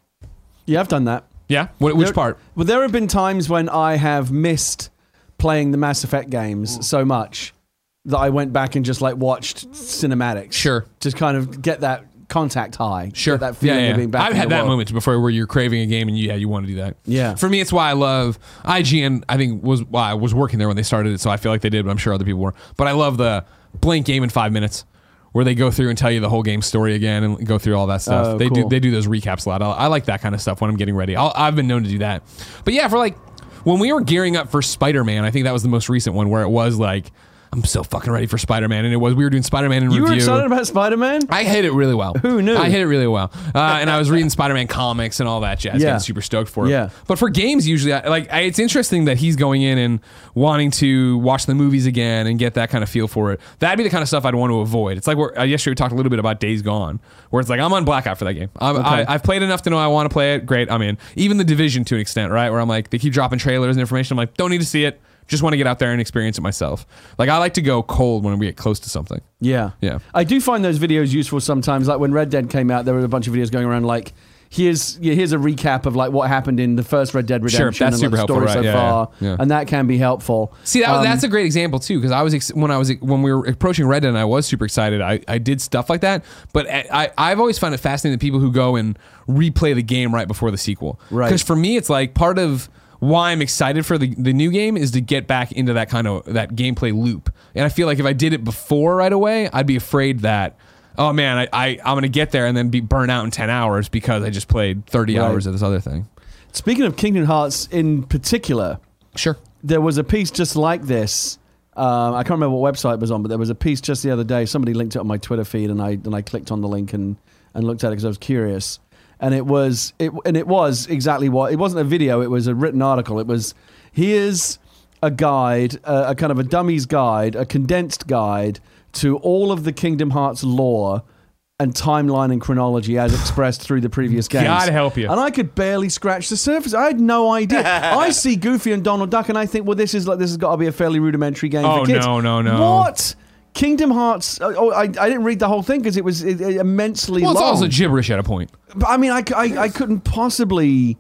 Yeah, I've done that. Yeah? What, which There- part? Well, there have been times when I have missed playing the Mass Effect games so much that I went back and just like watched cinematics. Sure. Just kind of get that contact high. Sure. Get that feeling of being back I've in had the that world. moment before where you're craving a game and you, yeah, you want to do that. Yeah. For me, it's why I love I G N. I think was well, I was working there when they started it, so I feel like they did, but I'm sure other people were. But I love the blank game in five minutes, where they go through and tell you the whole game story again and go through all that stuff. Oh, they do cool. they do those recaps a lot. I, I like that kind of stuff when I'm getting ready. I'll, I've been known to do that. But yeah, for like when we were gearing up for Spider-Man, I think that was the most recent one where it was like, I'm so fucking ready for Spider-Man, and it was we were doing Spider-Man in You review. were excited about Spider-Man? I hit it really well. Who knew? I hit it really well. Uh, and I was reading Spider-Man comics and all that jazz. Yeah. Getting super stoked for it. Yeah. But for games, usually, I, like I, it's interesting that he's going in and wanting to watch the movies again and get that kind of feel for it. That'd be the kind of stuff I'd want to avoid. It's like we're, uh, yesterday we talked a little bit about Days Gone, where it's like I'm on blackout for that game. I'm, Okay. I, I've played enough to know I want to play it. Great, I'm in. Even the Division to an extent, right? Where I'm like, they keep dropping trailers and information. I'm like, don't need to see it. Just want to get out there and experience it myself. Like I like to go cold when we get close to something. Yeah. Yeah. I do find those videos useful sometimes. Like when Red Dead came out, there were a bunch of videos going around like, here's yeah, here's a recap of like what happened in the first Red Dead Redemption Sure, that's and like, super the story helpful, so right? Yeah, far. yeah, yeah. And that can be helpful. See, that, Um, that's a great example too, because I was ex- when I was when we were approaching Red Dead, and I was super excited. I, I did stuff like that, but I, I I've always found it fascinating that people who go and replay the game right before the sequel. Right. Because for me, it's like part of why I'm excited for the, the new game is to get back into that kind of that gameplay loop. And I feel like if I did it before right away, I'd be afraid that, oh man, I, I I'm gonna get there and then be burnt out in ten hours because I just played thirty Right. hours of this other thing. Speaking of Kingdom Hearts in particular, Sure. there was a piece just like this. Um, I can't remember what website it was on, but there was a piece just the other day. Somebody linked it on my Twitter feed, and I and I clicked on the link and, and looked at it because I was curious. And it was it and it was exactly what it wasn't a video. It was a written article. It was here's a guide, uh, a kind of a dummy's guide, a condensed guide to all of the Kingdom Hearts lore and timeline and chronology as expressed through the previous games. God help you. And I could barely scratch the surface. I had no idea. I see Goofy and Donald Duck, and I think, well, this is like this has got to be a fairly rudimentary game Oh, for kids. no, no, no. What? Kingdom Hearts. Oh, I, I didn't read the whole thing because it was it, it immensely Well, it's long. also gibberish at a point. But I mean, I, I, I couldn't possibly.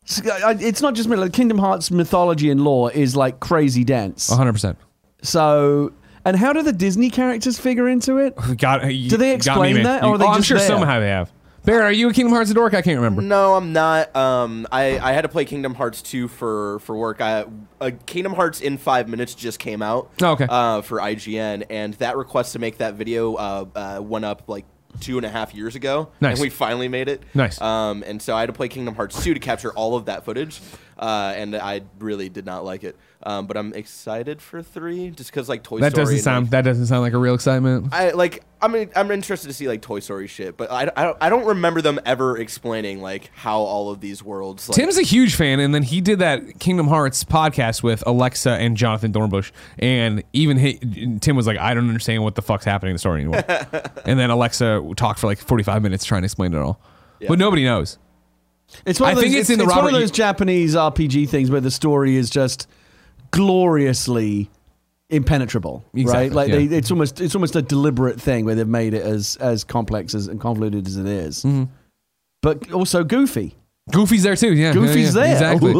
I- It's not just me. Like Kingdom Hearts mythology and lore is like crazy dense. one hundred percent. So, and how do the Disney characters figure into it? Got, Do they explain that, or are they oh, I'm just sure there? somehow they have. Bear, are you a Kingdom Hearts dork? I can't remember. No, I'm not. Um, I, I had to play Kingdom Hearts two for, for work. I, uh, Kingdom Hearts in five minutes just came out. Oh, okay. Uh, for I G N, and that request to make that video uh, uh, went up like two and a half years ago. Nice. And we finally made it. Nice. Um, and so I had to play Kingdom Hearts two to capture all of that footage, uh, and I really did not like it. Um, but I'm excited for three, just because like Toy That Story. doesn't and, sound. like, That doesn't sound like a real excitement. I like. I mean, I'm interested to see like Toy Story shit, but I, I, don't, I don't remember them ever explaining like how all of these worlds. Like, Tim's a huge fan, and then he did that Kingdom Hearts podcast with Alexa and Jonathan Dornbush, and even he, Tim was like, "I don't understand what the fuck's happening in the story anymore." And then Alexa talked for like forty-five minutes trying to explain it all, Yeah. but nobody knows. It's one I of those, think it's in the it's Robert one of those E- Japanese R P G things where the story is just gloriously impenetrable, Exactly, right? Like yeah. they, it's almost it's almost a deliberate thing where they've made it as as complex as and convoluted as it is. Mm-hmm. But also goofy. Goofy's there too. Yeah, Goofy's yeah, yeah, there. Exactly.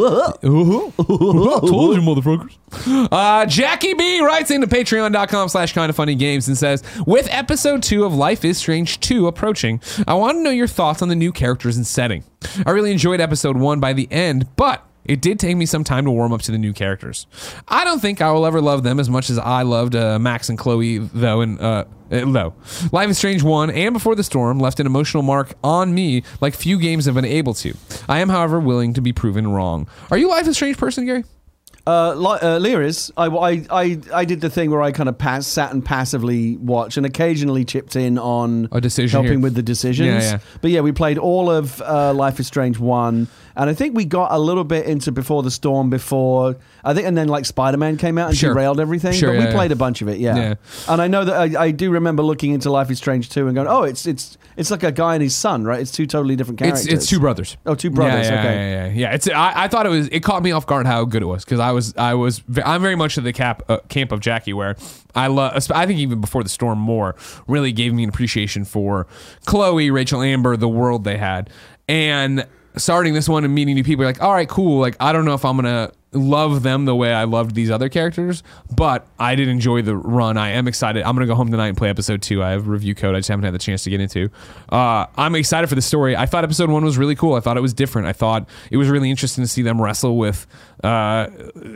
Told you, motherfuckers. Uh, Jackie B writes into patreon.com slash kind of funny games and says, with episode two of Life is Strange two approaching, I want to know your thoughts on the new characters and setting. I really enjoyed episode one by the end, but it did take me some time to warm up to the new characters. I don't think I will ever love them as much as I loved uh, Max and Chloe, though, and uh, though. Life is Strange one and Before the Storm left an emotional mark on me like few games have been able to. I am, however, willing to be proven wrong. Are you a Life is Strange person, Gary? Uh, li- uh, Leah is. I, I, I, I did the thing where I kind of pass, sat and passively watched and occasionally chipped in on A decision helping here. with the decisions. Yeah, yeah. But yeah, we played all of uh, Life is Strange one, and I think we got a little bit into Before the Storm before, I think, and then like Spider-Man came out and Sure. derailed everything. Sure, but we yeah, played yeah. a bunch of it, yeah. Yeah. And I know that I, I do remember looking into Life is Strange two and going, oh, it's it's it's like a guy and his son, right? It's two totally different characters. It's it's two brothers. Oh, two brothers, Yeah, yeah, okay. yeah, yeah, yeah. It's I, I thought it was. It caught me off guard how good it was because I was I was I'm very much in the cap uh, camp of Jackie where I love. I think even Before the Storm more really gave me an appreciation for Chloe, Rachel Amber, the world they had, and starting this one and meeting new people. Like, all right, cool. Like, I don't know if I'm gonna love them the way I loved these other characters, but I did enjoy the run. I am excited. I'm gonna go home tonight and play episode two. I have a review code I just haven't had the chance to get into. Uh, I'm excited for the story. I thought episode one was really cool. I thought it was different. I thought it was really interesting to see them wrestle with uh,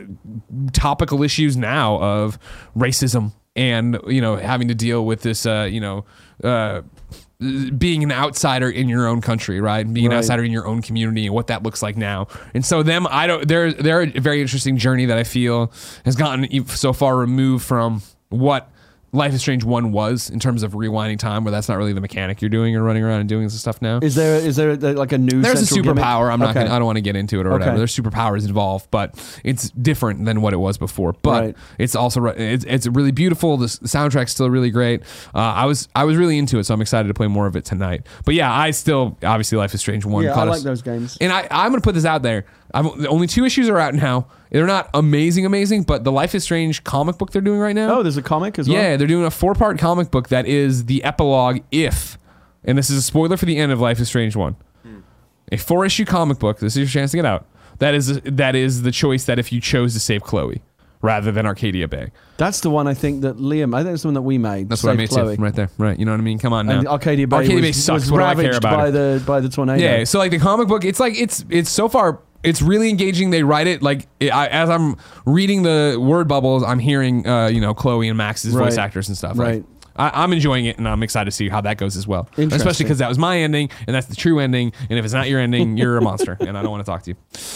topical issues now of racism and, you know, having to deal with this, uh, you know, uh, being an outsider in your own country, right? And being an Right. outsider in your own community and what that looks like now. And so them, I don't, they're, they're a very interesting journey that I feel has gotten e- so far removed from what Life is Strange one was in terms of rewinding time, where that's not really the mechanic you're doing. You're running around and doing this stuff now. Is there is there like a new There's a central superpower. gimmick? I'm not. Okay. Gonna, I don't want to get into it or whatever. Okay. There's superpowers involved, but it's different than what it was before. But Right. it's also it's, it's really beautiful. The, s- the soundtrack's still really great. Uh, I was I was really into it, so I'm excited to play more of it tonight. But yeah, I still obviously Life is Strange one. Yeah, I caught like us- those games. And I I'm gonna put this out there. I'm, the only two issues are out now. They're not amazing, amazing, but the Life is Strange comic book they're doing right now. Oh, there's a comic as well? Yeah, they're doing a four part comic book that is the epilogue if, and this is a spoiler for the end of Life is Strange one. Hmm. A four issue comic book. This is your chance to get out. That is that is the choice that if you chose to save Chloe rather than Arcadia Bay. That's the one I think that Liam, I think it's the one that we made. That's what I Save made Chloe. too. Right there. Right. You know what I mean? Come on now. And Arcadia Bay, Arcadia was, Bay sucks. was What do I care ravaged about by it? the by the tornado. Yeah, so like the comic book, it's like it's it's so far it's really engaging. They write it like it, I, as I'm reading the word bubbles, I'm hearing uh, you know Chloe and Max's voice Right. actors and stuff. Right. Like, I, I'm enjoying it, and I'm excited to see how that goes as well. Interesting. Especially because that was my ending, and that's the true ending. And if it's not your ending, you're a monster, and I don't want to talk to you.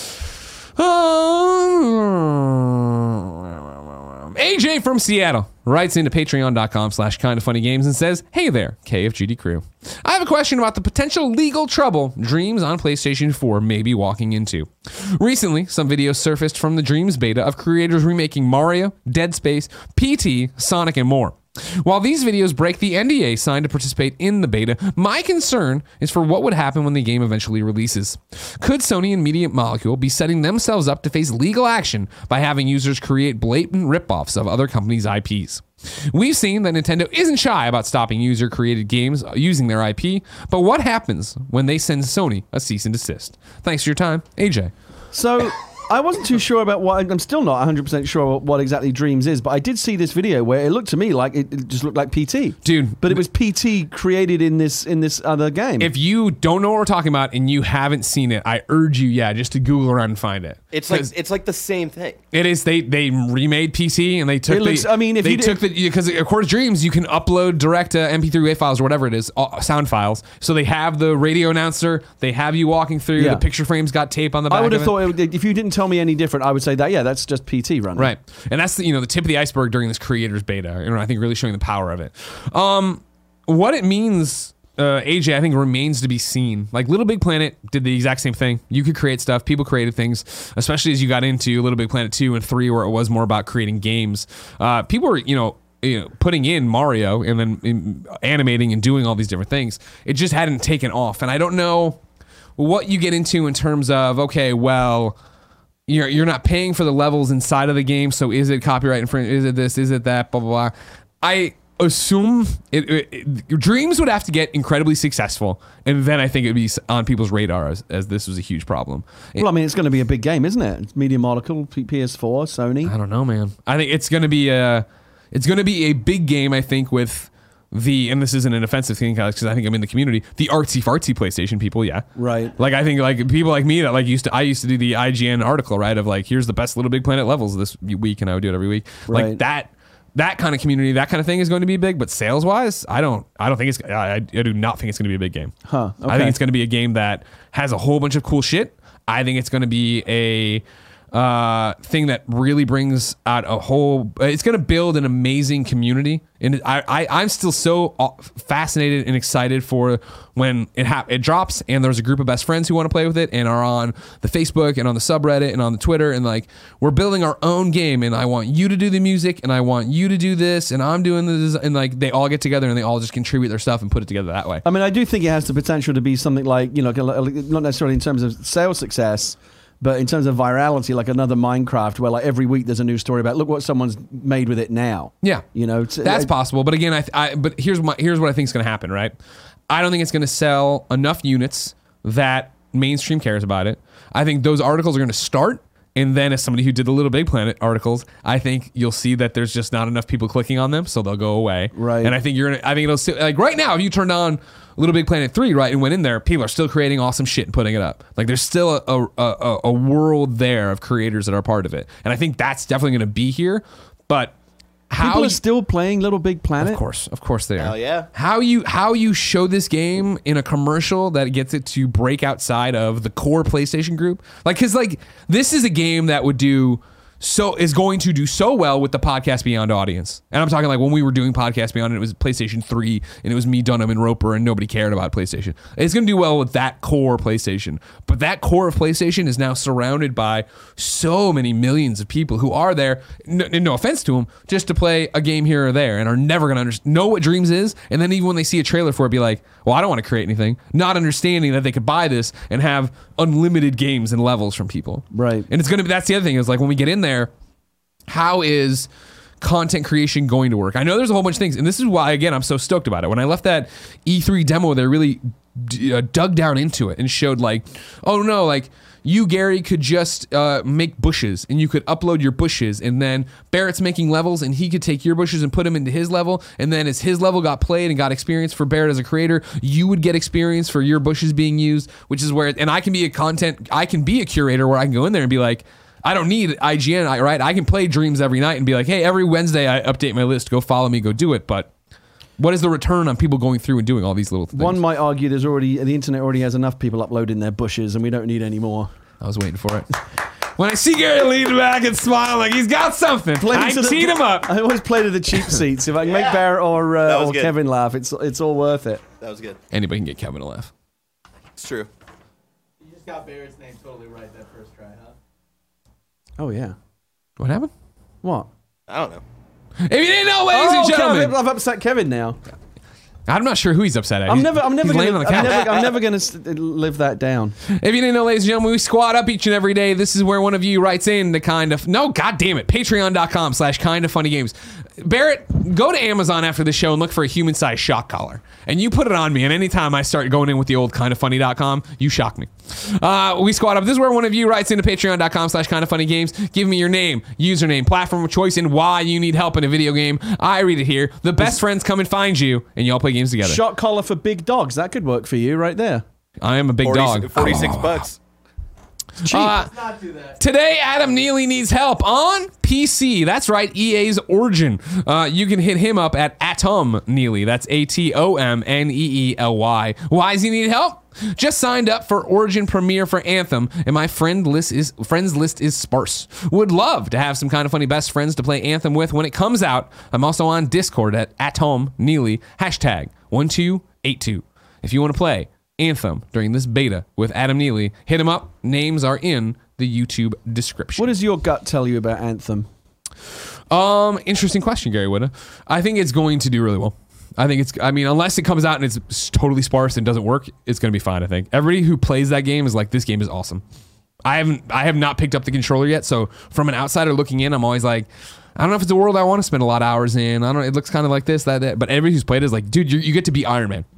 A J from Seattle writes into patreon.com slash kind of funny games and says, hey there, K F G D crew. I have a question about the potential legal trouble Dreams on PlayStation four may be walking into. Recently, some videos surfaced from the Dreams beta of creators remaking Mario, Dead Space, P T, Sonic, and more. While these videos break the N D A signed to participate in the beta, my concern is for what would happen when the game eventually releases. Could Sony and Media Molecule be setting themselves up to face legal action by having users create blatant ripoffs of other companies' I Ps? We've seen that Nintendo isn't shy about stopping user-created games using their I P, but what happens when they send Sony a cease and desist? Thanks for your time, A J. So I wasn't too sure about what. I'm still not one hundred percent sure what exactly Dreams is, but I did see this video where it looked to me like it, it just looked like P T, dude. But it was P T created in this in this other game. If you don't know what we're talking about and you haven't seen it, I urge you, yeah, just to Google around and find it. It's like it's like the same thing. It is. They they remade P T and they took. It the, looks- I mean, if they you took did- the because of course Dreams you can upload direct uh, M P three WAV files or whatever it is, uh, sound files. So they have the radio announcer. They have you walking through. Yeah. The picture frames got tape on the back. I would have of it. thought it would, if you didn't tell me any different, I would say that yeah, that's just P T running. Right, and that's the you know the tip of the iceberg during this creators beta. You know, I think really showing the power of it. Um, what it means, uh, A J, I think remains to be seen. Like Little Big Planet did the exact same thing. You could create stuff. People created things, especially as you got into Little Big Planet two and three, where it was more about creating games. Uh, people were you know. You know, putting in Mario and then in, animating and doing all these different things. It just hadn't taken off, and I don't know what you get into in terms of okay, well. You're you're not paying for the levels inside of the game, so is it copyright infringement? Is it this? Is it that? Blah blah blah. I assume it, it, it, Dreams would have to get incredibly successful, and then I think it'd be on people's radar as, as this was a huge problem. Well, I mean, it's going to be a big game, isn't it? It's Media Molecule, P S four, Sony. I don't know, man. I think it's going to be a it's going to be a big game. I think with the and this isn't an offensive thing because I think I'm in the community. The artsy fartsy PlayStation people, yeah, Right. Like I think like people like me that like used to I used to do the I G N article right of like here's the best Little Big Planet levels this week and I would do it every week. Right. Like that that kind of community, that kind of thing is going to be big. But sales wise, I don't I don't think it's I, I do not think it's going to be a big game. Huh. I okay. think it's going to be a game that has a whole bunch of cool shit. I think it's going to be a uh, thing that really brings out a whole. It's going to build an amazing community, and I, I I'm still so fascinated and excited for when it ha- it drops, and there's a group of best friends who want to play with it, and are on the Facebook and on the subreddit and on the Twitter, and like we're building our own game, and I want you to do the music, and I want you to do this, and I'm doing this, and like they all get together and they all just contribute their stuff and put it together that way. I mean, I do think it has the potential to be something like, you know, not necessarily in terms of sales success, but in terms of virality, like another Minecraft, where like every week there's a new story about look what someone's made with it now. Yeah, you know, it's, that's I, possible. But again, I, I but here's my here's what I think is going to happen. Right, I don't think it's going to sell enough units that mainstream cares about it. I think those articles are going to start. And then as somebody who did the Little Big Planet articles, I think you'll see that there's just not enough people clicking on them, so they'll go away. Right. And I think you're gonna, I think it'll still, like right now, if you turned on Little Big Planet three, right, and went in there, people are still creating awesome shit and putting it up. Like there's still a a, a, a world there of creators that are part of it. And I think that's definitely gonna be here. But how people are you- still playing Little Big Planet. Of course, of course they are. Hell yeah. How you how you show this game in a commercial that gets it to break outside of the core PlayStation group, like because like this is a game that would do so is going to do so well with the Podcast Beyond audience, and I'm talking like when we were doing Podcast Beyond, and it was PlayStation three, and it was me, Dunham, and Roper, and nobody cared about PlayStation. It's going to do well with that core PlayStation, but that core of PlayStation is now surrounded by so many millions of people who are there. No, no offense to them, just to play a game here or there, and are never going to under- know what Dreams is, and then even when they see a trailer for it, be like, well, I don't want to create anything, not understanding that they could buy this and have unlimited games and levels from people. Right. And it's going to be, that's the other thing is like when we get in there, how is content creation going to work? I know there's a whole bunch of things, and this is why, again, I'm so stoked about it. When I left that E three demo, they really d- uh, dug down into it and showed like, oh no, like you, Gary, could just uh, make bushes, and you could upload your bushes, and then Barrett's making levels, and he could take your bushes and put them into his level, and then as his level got played and got experience for Barrett as a creator, you would get experience for your bushes being used, which is where, and I can be a content, I can be a curator where I can go in there and be like, I don't need I G N, right? I can play Dreams every night and be like, hey, every Wednesday I update my list. Go follow me, go do it. But what is the return on people going through and doing all these little things? One might argue there's already the internet already has enough people uploading their bushes, and we don't need any more. I was waiting for it. When I see Gary lean back and smile like he's got something, I to the- teed him up. I always play to the cheap seats. If I can make Yeah. Barrett or, That uh, was or good. Kevin laugh, it's it's all worth it. That was good. Anybody can get Kevin to laugh. It's true. You just got Barrett's name totally right that first try, huh? Oh yeah. What happened? What? I don't know. If you didn't know, ladies and Oh, gentlemen, Kevin, I've upset Kevin now. I'm not sure who he's upset at. I'm He's- never, I'm never he's laying gonna, on the I'm couch. never, I'm never gonna s- live that down. If you didn't know, ladies and gentlemen, we squad up each and every day. This is where one of you writes in the kind of no, god damn it, patreon.com slash kind of funny games. Barrett, go to Amazon after the show and look for a human sized shock collar. And you put it on me, and anytime I start going in with the old kind of funny dot com, you shock me. Uh, we squad up. This is where one of you writes into patreon.com slash kind of funny games. Give me your name, username, platform of choice, and why you need help in a video game. I read it here. The best friends come and find you, and you all play games together. Shot collar for big dogs. That could work for you right there. I am a big forty, dog. forty-six bucks. Cheap. Uh, Let's not do that. Today, Adam Neely needs help on P C. That's right, E A's Origin. Uh, you can hit him up at Atom Neely. That's A T O M N E E L Y. Why does he need help? Just signed up for Origin Premiere for Anthem, and my friend list is friends list is sparse. Would love to have some kind of funny best friends to play Anthem with when it comes out. I'm also on Discord at Atom Neely, hashtag one two eight two. If you want to play Anthem during this beta with Adam Neely, hit him up. Names are in the YouTube description. What does your gut tell you about Anthem? Um, interesting question, Gary Whitta. I think it's going to do really well. I think it's, I mean, unless it comes out and it's totally sparse and doesn't work, it's going to be fine, I think. Everybody who plays that game is like, this game is awesome. I haven't, I have not picked up the controller yet, so from an outsider looking in, I'm always like, I don't know if it's a world I want to spend a lot of hours in. I don't, it looks kind of like this, that, that. But everybody who's played it is like, dude, you you get to be Iron Man.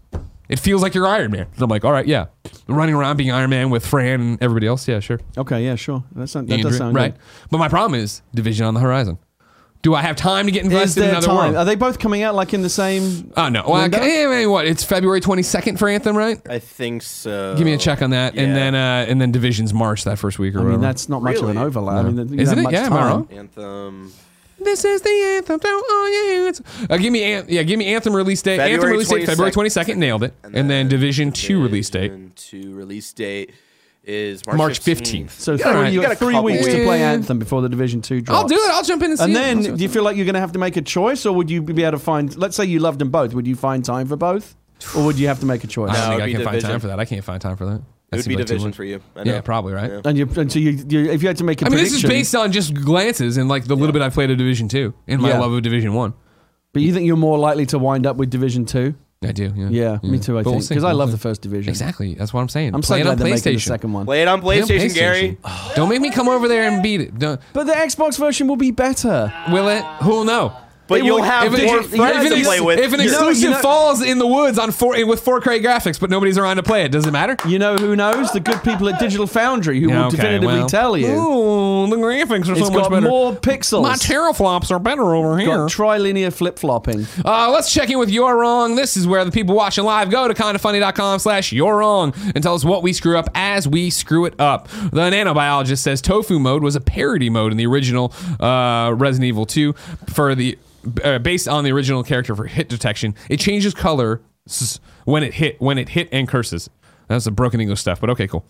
It feels like you're Iron Man. And I'm like, all right, yeah. Running around being Iron Man with Fran and everybody else, yeah, sure. Okay, yeah, sure. That's not, that Andrew, does sound right. good. But my problem is Division on the horizon. Do I have time to get Is invested in there another time? world? Are they both coming out like in the same? Oh no! Well, I, window? I mean, what? It's February twenty-second for Anthem, right? I think so. Give me a check on that, and Yeah. then uh, and then Division's March that first week or I mean, whatever. that's not much of an Really? overlap. I mean, you Isn't have it? much Yeah, am I time. wrong? Anthem. This is the anthem. Don't oh yeah. It's, uh, give me an, yeah. Give me Anthem release date. Anthem February release date February twenty-second. twenty-second. Nailed it. And, then Division two release date Division two release date is March, March fifteenth. fifteenth. So Yeah, three, alright. you You got got a three couple weeks to weeks. play Anthem before the Division Two drops. I'll do it. I'll jump in and see. And it. then, I'll see do you feel like you're going to have to make a choice, or would you be able to find? Let's say you loved them both. Would you find time for both, or would you have to make a choice? I don't No, think it'd I be can find Division. time for that. I can't find time for that. That It would seems be like too Division much. for you. I know. Yeah, probably right. Yeah. And you, and so you, you, if you had to make a I mean, prediction, this is based on just glances and like the little bit I've played of Division two and my Yeah. love of Division one. but you think you're more likely to wind up with Division Two? I do. Yeah. Yeah, me too. I But we'll think see. because I We'll love see. the first Division. Exactly. That's what I'm saying. I'm so Play it glad on they're making the PlayStation. second one. Play it on Play it on PlayStation, Gary. Don't make me come over there and beat it. Don't, But the Xbox version will be better. will it? Who'll know? But It you'll will- have If, it- more if, friends an to ex- play with. if an You know- exclusive you know- falls in the woods on four with four K graphics, but nobody's around to play it, does it matter? You know who knows? The good people at Digital Foundry who Yeah, will okay, definitively well. tell you. Ooh, the graphics are It's so much got better. more pixels. My teraflops are better over here. got trilinear flip flopping. Uh, let's check in with You're Wrong. This is where the people watching live go to kindafunny.com slash You're Wrong and tell us what we screw up as we screw it up. The nanobiologist says Tofu mode was a parody mode in the original uh, Resident Evil two for the uh, based on the original character for hit detection. It changes color s- when it hit when it hit and curses. That's some broken English stuff, but okay, cool.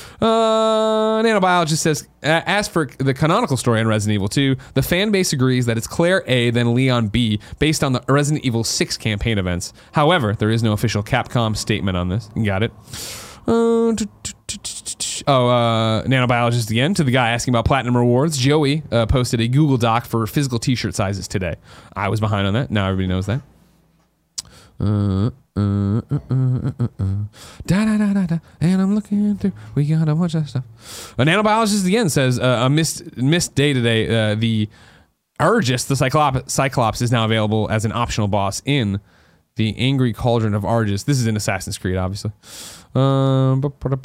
Uh, nanobiologist says, uh, as for the canonical story in Resident Evil two, the fan base agrees that it's Claire A, then Leon B, based on the Resident Evil six campaign events. However, there is no official Capcom statement on this. You got it. Uh, t- t- t- t- t- oh, uh, nanobiologist again to the guy asking about platinum rewards. Joey uh, posted a Google Doc for physical T-shirt sizes today. I was behind on that. Now everybody knows that. Uh, uh, uh, uh, uh, uh, uh. Da, da, da, da, da. And I'm looking through. We got a bunch of stuff. A nanobiologist again says uh, a missed missed day today. Uh, the Argus, the Cyclop- Cyclops, is now available as an optional boss in the Angry Cauldron of Argus. This is in Assassin's Creed, obviously. Um,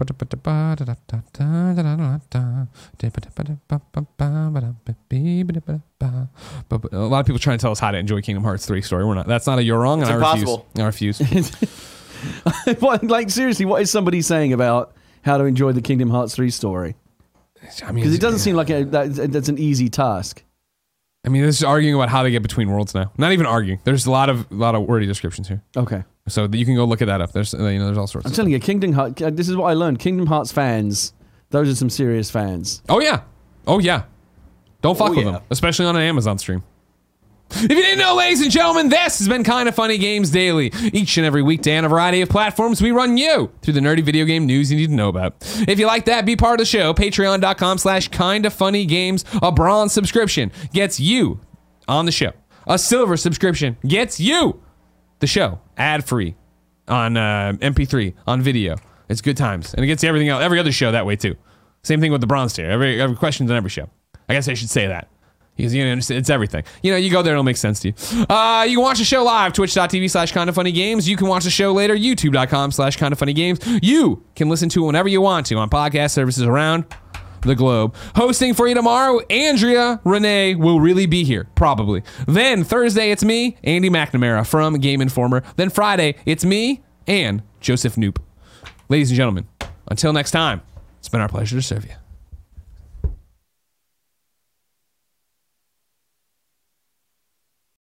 a lot of people trying to tell us how to enjoy Kingdom Hearts three story. We're not. That's not a you're wrong, and It's I impossible. refuse. I refuse. What, like, seriously, what is somebody saying about how to enjoy the Kingdom Hearts three story? I mean, Because it doesn't seem like a, that, that's an easy task. I mean, this is arguing about how to get between worlds now. Not even arguing. There's a lot of lot of wordy descriptions here, Okay. so you can go look at that up. There's uh, you know there's all sorts. I'm of telling you, Kingdom Hearts, this is what I learned. Kingdom Hearts fans, those are some serious fans. Oh yeah, oh yeah. Don't fuck Oh, with yeah. them, especially on an Amazon stream. If you didn't know, ladies and gentlemen, this has been Kinda Funny Games Daily. Each and every weekday on a variety of platforms, we run you through the nerdy video game news you need to know about. If you like that, be part of the show. Patreon.com slash Kinda Funny Games. A bronze subscription gets you on the show. A silver subscription gets you the show ad free on uh, M P three on video. It's good times, and it gets everything else, every other show that way too. Same thing with the Bronze tier. Every every questions on every show. I guess I should say that. Because you know, it's everything. You know, you go there, it'll make sense to you. Uh, you can watch the show live, twitch.tv slash kind of funny games. You can watch the show later, youtube.com slash kind of funny games. You can listen to it whenever you want to on podcast services around the globe. Hosting for you tomorrow, Andrea Renee will really be here, probably. Then Thursday, it's me, Andy McNamara from Game Informer. Then Friday, it's me and Joseph Noop. Ladies and gentlemen, until next time, it's been our pleasure to serve you.